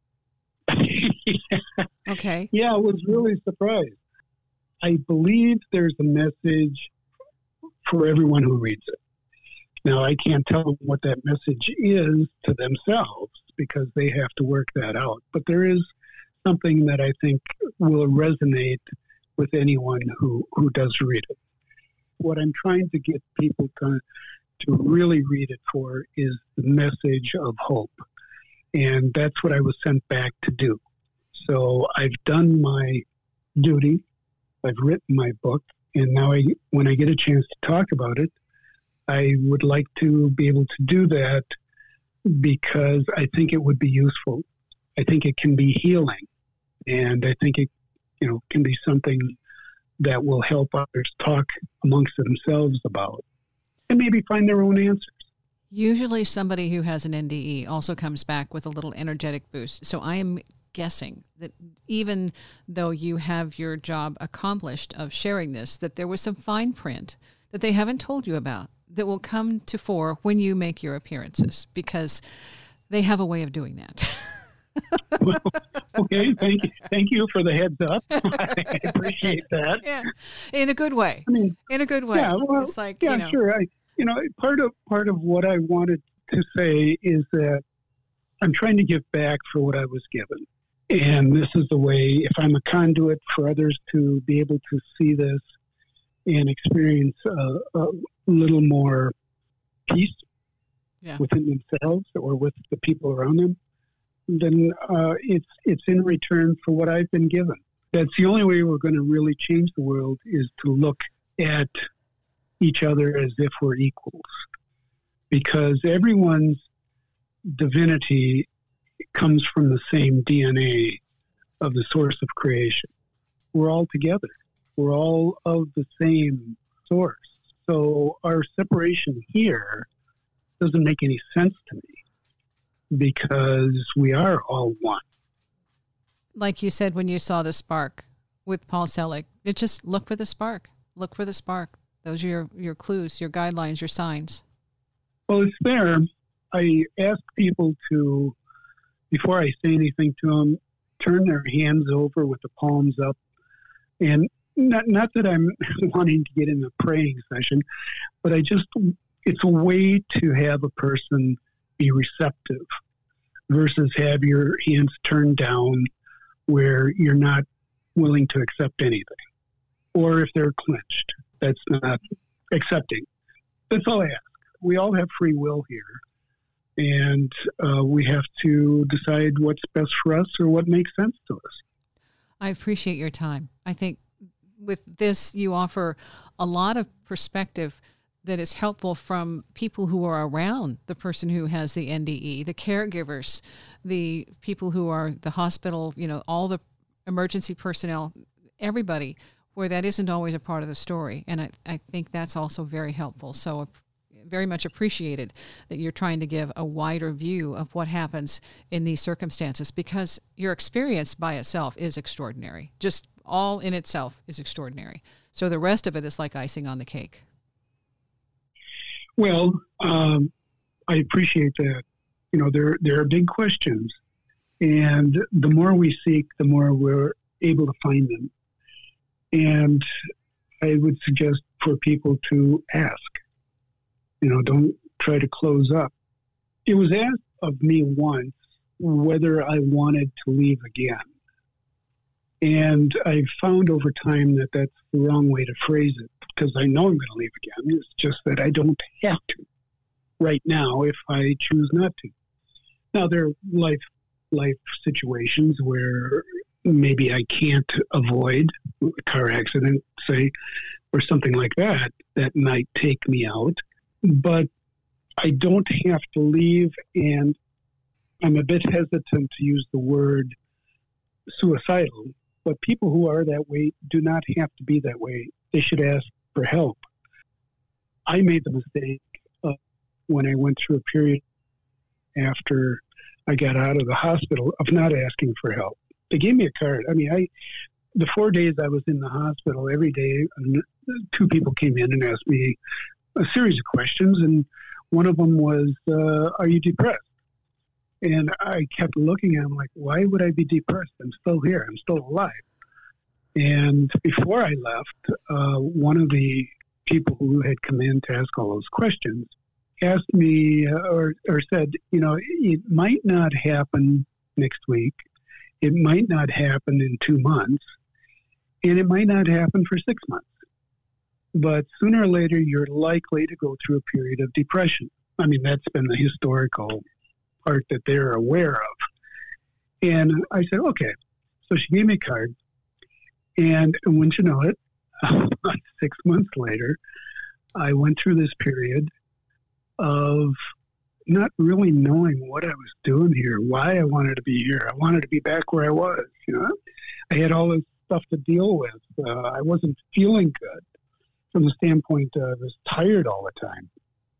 Yeah. Okay. Yeah, I was really surprised. I believe there's a message for everyone who reads it. Now, I can't tell them what that message is to themselves because they have to work that out. But there is something that I think will resonate with anyone who does read it. What I'm trying to get people to really read it for is the message of hope. And that's what I was sent back to do. So I've done my duty. I've written my book. And now when I get a chance to talk about it, I would like to be able to do that because I think it would be useful. I think it can be healing. And I think it, can be something that will help others talk amongst themselves about and maybe find their own answers. Usually somebody who has an NDE also comes back with a little energetic boost. So I am guessing that even though you have your job accomplished of sharing this, that there was some fine print that they haven't told you about that will come to fore when you make your appearances, because they have a way of doing that. Well, okay, thank you for the heads up. I appreciate that. Yeah, in a good way. I mean, in a good way. Yeah, well, it's like, yeah, sure. Part of what I wanted to say is that I'm trying to give back for what I was given. And this is the way, if I'm a conduit for others to be able to see this and experience a little more peace within themselves or with the people around them, then it's in return for what I've been given. That's the only way we're going to really change the world, is to look at each other as if we're equals. Because everyone's divinity comes from the same DNA of the source of creation. We're all together. We're all of the same source. So our separation here doesn't make any sense to me, because we are all one. Like you said when you saw the spark with Paul Selig, it just look for the spark. Look for the spark. Those are your clues, your guidelines, your signs. Well, it's there. I ask people to, before I say anything to them, turn their hands over with the palms up. And not that I'm wanting to get in a praying session, but it's a way to have a person be receptive versus have your hands turned down where you're not willing to accept anything. Or if they're clenched, that's not accepting. That's all I ask. We all have free will here, and we have to decide what's best for us or what makes sense to us. I appreciate your time. I think with this, you offer a lot of perspective that is helpful from people who are around the person who has the NDE, the caregivers, the people who are the hospital, all the emergency personnel, everybody, where that isn't always a part of the story. And I think that's also very helpful. So very much appreciated that you're trying to give a wider view of what happens in these circumstances, because your experience by itself is extraordinary. Just all in itself is extraordinary. So the rest of it is like icing on the cake. Well, I appreciate that. There are big questions, and the more we seek, the more we're able to find them. And I would suggest for people to ask. Don't try to close up. It was asked of me once whether I wanted to leave again. And I found over time that that's the wrong way to phrase it, because I know I'm going to leave again. It's just that I don't have to right now if I choose not to. Now, there are life situations where maybe I can't avoid a car accident, say, or something like that might take me out. But I don't have to leave, and I'm a bit hesitant to use the word suicidal, but people who are that way do not have to be that way. They should ask for help. I made the mistake when I went through a period after I got out of the hospital of not asking for help. They gave me a card. The 4 days I was in the hospital, every day, 2 people came in and asked me a series of questions, and one of them was, are you depressed? And I kept looking at him like, why would I be depressed? I'm still here. I'm still alive. And before I left, one of the people who had come in to ask all those questions asked me or said, it might not happen next week. It might not happen in 2 months. And it might not happen for 6 months. But sooner or later, you're likely to go through a period of depression. That's been the historical part that they're aware of. And I said, okay. So she gave me a card. And wouldn't you know it, 6 months later, I went through this period of not really knowing what I was doing here, why I wanted to be here. I wanted to be back where I was. I had all this stuff to deal with. I wasn't feeling good. From the standpoint I was tired all the time.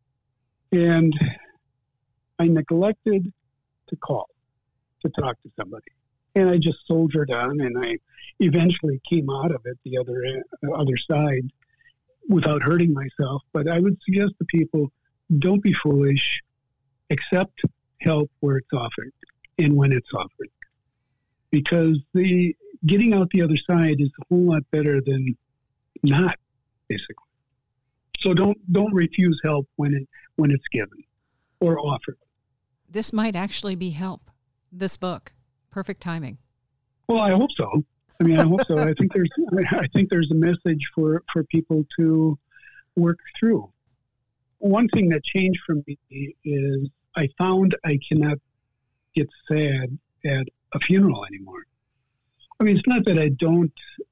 And I neglected to call, to talk to somebody. And I just soldiered on, and I eventually came out of it the other side without hurting myself. But I would suggest to people, don't be foolish. Accept help where it's offered. and when it's offered. Because the getting out the other side is a whole lot better than not, basically. So don't refuse help when it's given or offered. This might actually be help. This book, perfect timing. Well, I hope so. I mean, I hope so. I think there's a message for people to work through. One thing that changed for me is I found I cannot get sad at a funeral anymore. I mean, it's not that I don't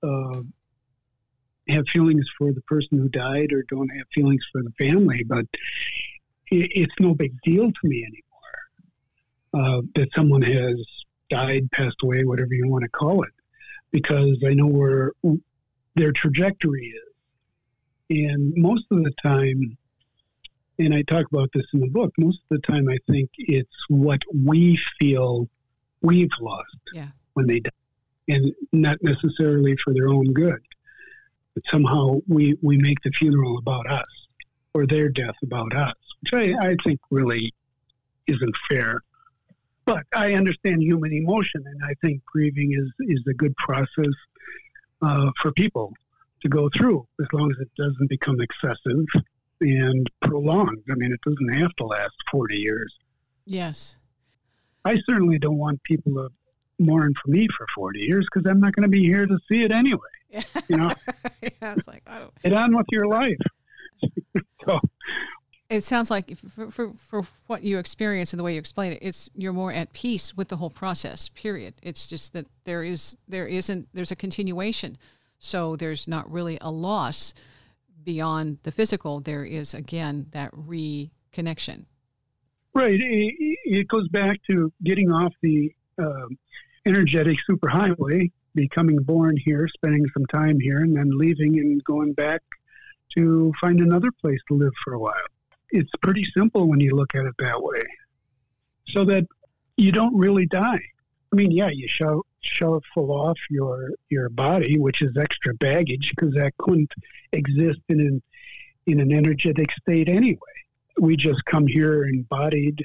have feelings for the person who died or don't have feelings for the family, but it's no big deal to me anymore that someone has died, passed away, whatever you want to call it, because I know where their trajectory is. And most of the time, and I talk about this in the book, most of the time I think it's what we feel we've lost when they die, and not necessarily for their own good. But somehow we make the funeral about us or their death about us, which I think really isn't fair. But I understand human emotion, and I think grieving is a good process for people to go through, as long as it doesn't become excessive and prolonged. I mean, it doesn't have to last 40 years. Yes. I certainly don't want people to mourn for me for 40 years because I'm not going to be here to see it anyway. You know? Yeah, it's like, oh. Get on with your life. So, it sounds like for what you experience and the way you explain it, you're more at peace with the whole process, period. It's just that there's a continuation. So there's not really a loss beyond the physical. There is, again, that reconnection. Right. It goes back to getting off the energetic superhighway, becoming born here, spending some time here, and then leaving and going back to find another place to live for a while. It's pretty simple when you look at it that way. So that you don't really die. I mean, yeah, you shuffle off your body, which is extra baggage, because that couldn't exist in an energetic state anyway. We just come here embodied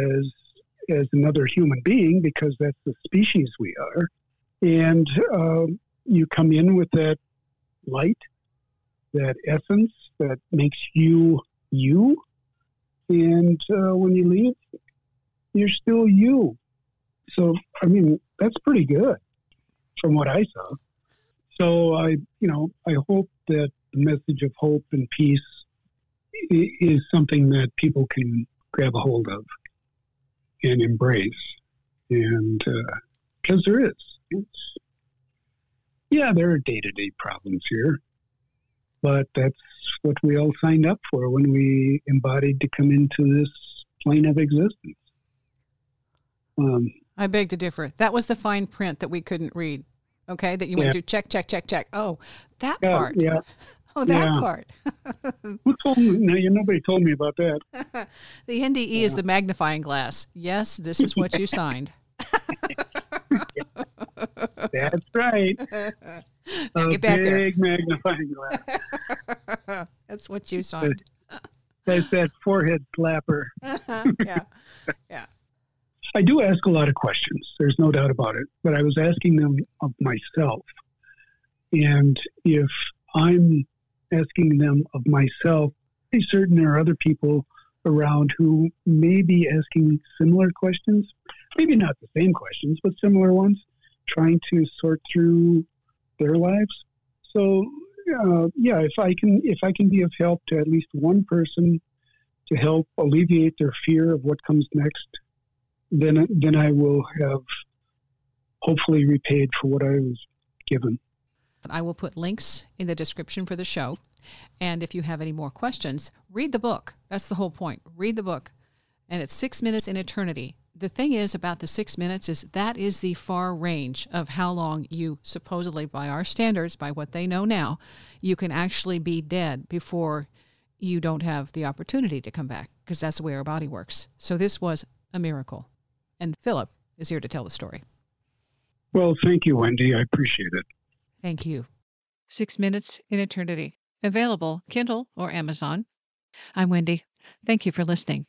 as another human being because that's the species we are. And you come in with that light, that essence that makes you you. And when you leave, you're still you. So, I mean, that's pretty good from what I saw. So I hope that the message of hope and peace is something that people can grab a hold of and embrace. And because there is. There are day-to-day problems here, but that's what we all signed up for when we embodied to come into this plane of existence. I beg to differ. That was the fine print that we couldn't read. Okay, that you went to check. Oh, that part. Yeah. Oh, that part. Who told me? No, nobody told me about that. The NDE is the magnifying glass. Yes, this is what you signed. That's right. Get back there. Big magnifying glass. That's what you signed. That's that forehead slapper. Yeah. I do ask a lot of questions. There's no doubt about it. But I was asking them of myself. And if I'm asking them of myself, I'm certain there are other people around who may be asking similar questions. Maybe not the same questions, but similar ones, trying to sort through their lives. So, if I can be of help to at least one person to help alleviate their fear of what comes next, then I will have hopefully repaid for what I was given. I will put links in the description for the show. And if you have any more questions, read the book. That's the whole point. Read the book. And it's 6 minutes in eternity. The thing is about the 6 minutes is that is the far range of how long you supposedly, by our standards, by what they know now, you can actually be dead before you don't have the opportunity to come back, because that's the way our body works. So this was a miracle. And Philip is here to tell the story. Well, thank you, Wendy. I appreciate it. Thank you. 6 minutes in eternity. Available Kindle or Amazon. I'm Wendy. Thank you for listening.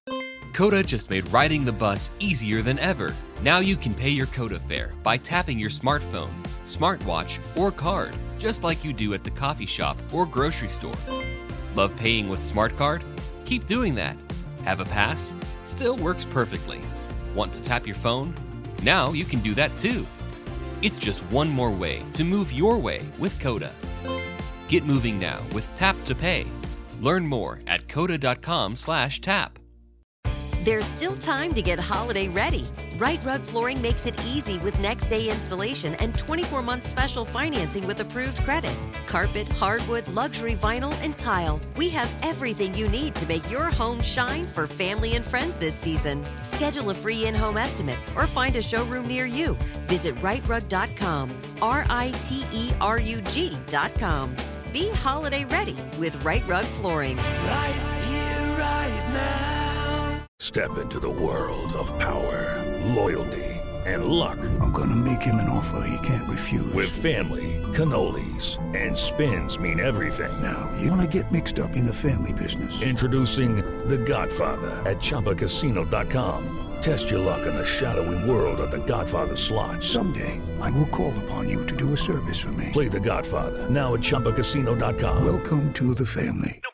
Coda just made riding the bus easier than ever. Now you can pay your Coda fare by tapping your smartphone, smartwatch, or card, just like you do at the coffee shop or grocery store. Love paying with Smart Card? Keep doing that. Have a pass? Still works perfectly. Want to tap your phone? Now you can do that too. It's just one more way to move your way with Coda. Get moving now with Tap to Pay. Learn more at coda.com/tap. There's still time to get holiday ready. Right Rug Flooring makes it easy with next-day installation and 24-month special financing with approved credit. Carpet, hardwood, luxury vinyl, and tile. We have everything you need to make your home shine for family and friends this season. Schedule a free in-home estimate or find a showroom near you. Visit rightrug.com, RITERUG.com. Be holiday ready with Right Rug Flooring. Right here, right now. Step into the world of power, loyalty, and luck. I'm gonna make him an offer he can't refuse. With family, cannolis, and spins mean everything. Now, you wanna get mixed up in the family business. Introducing The Godfather at ChumbaCasino.com. Test your luck in the shadowy world of The Godfather slot. Someday, I will call upon you to do a service for me. Play The Godfather now at ChumbaCasino.com. Welcome to the family.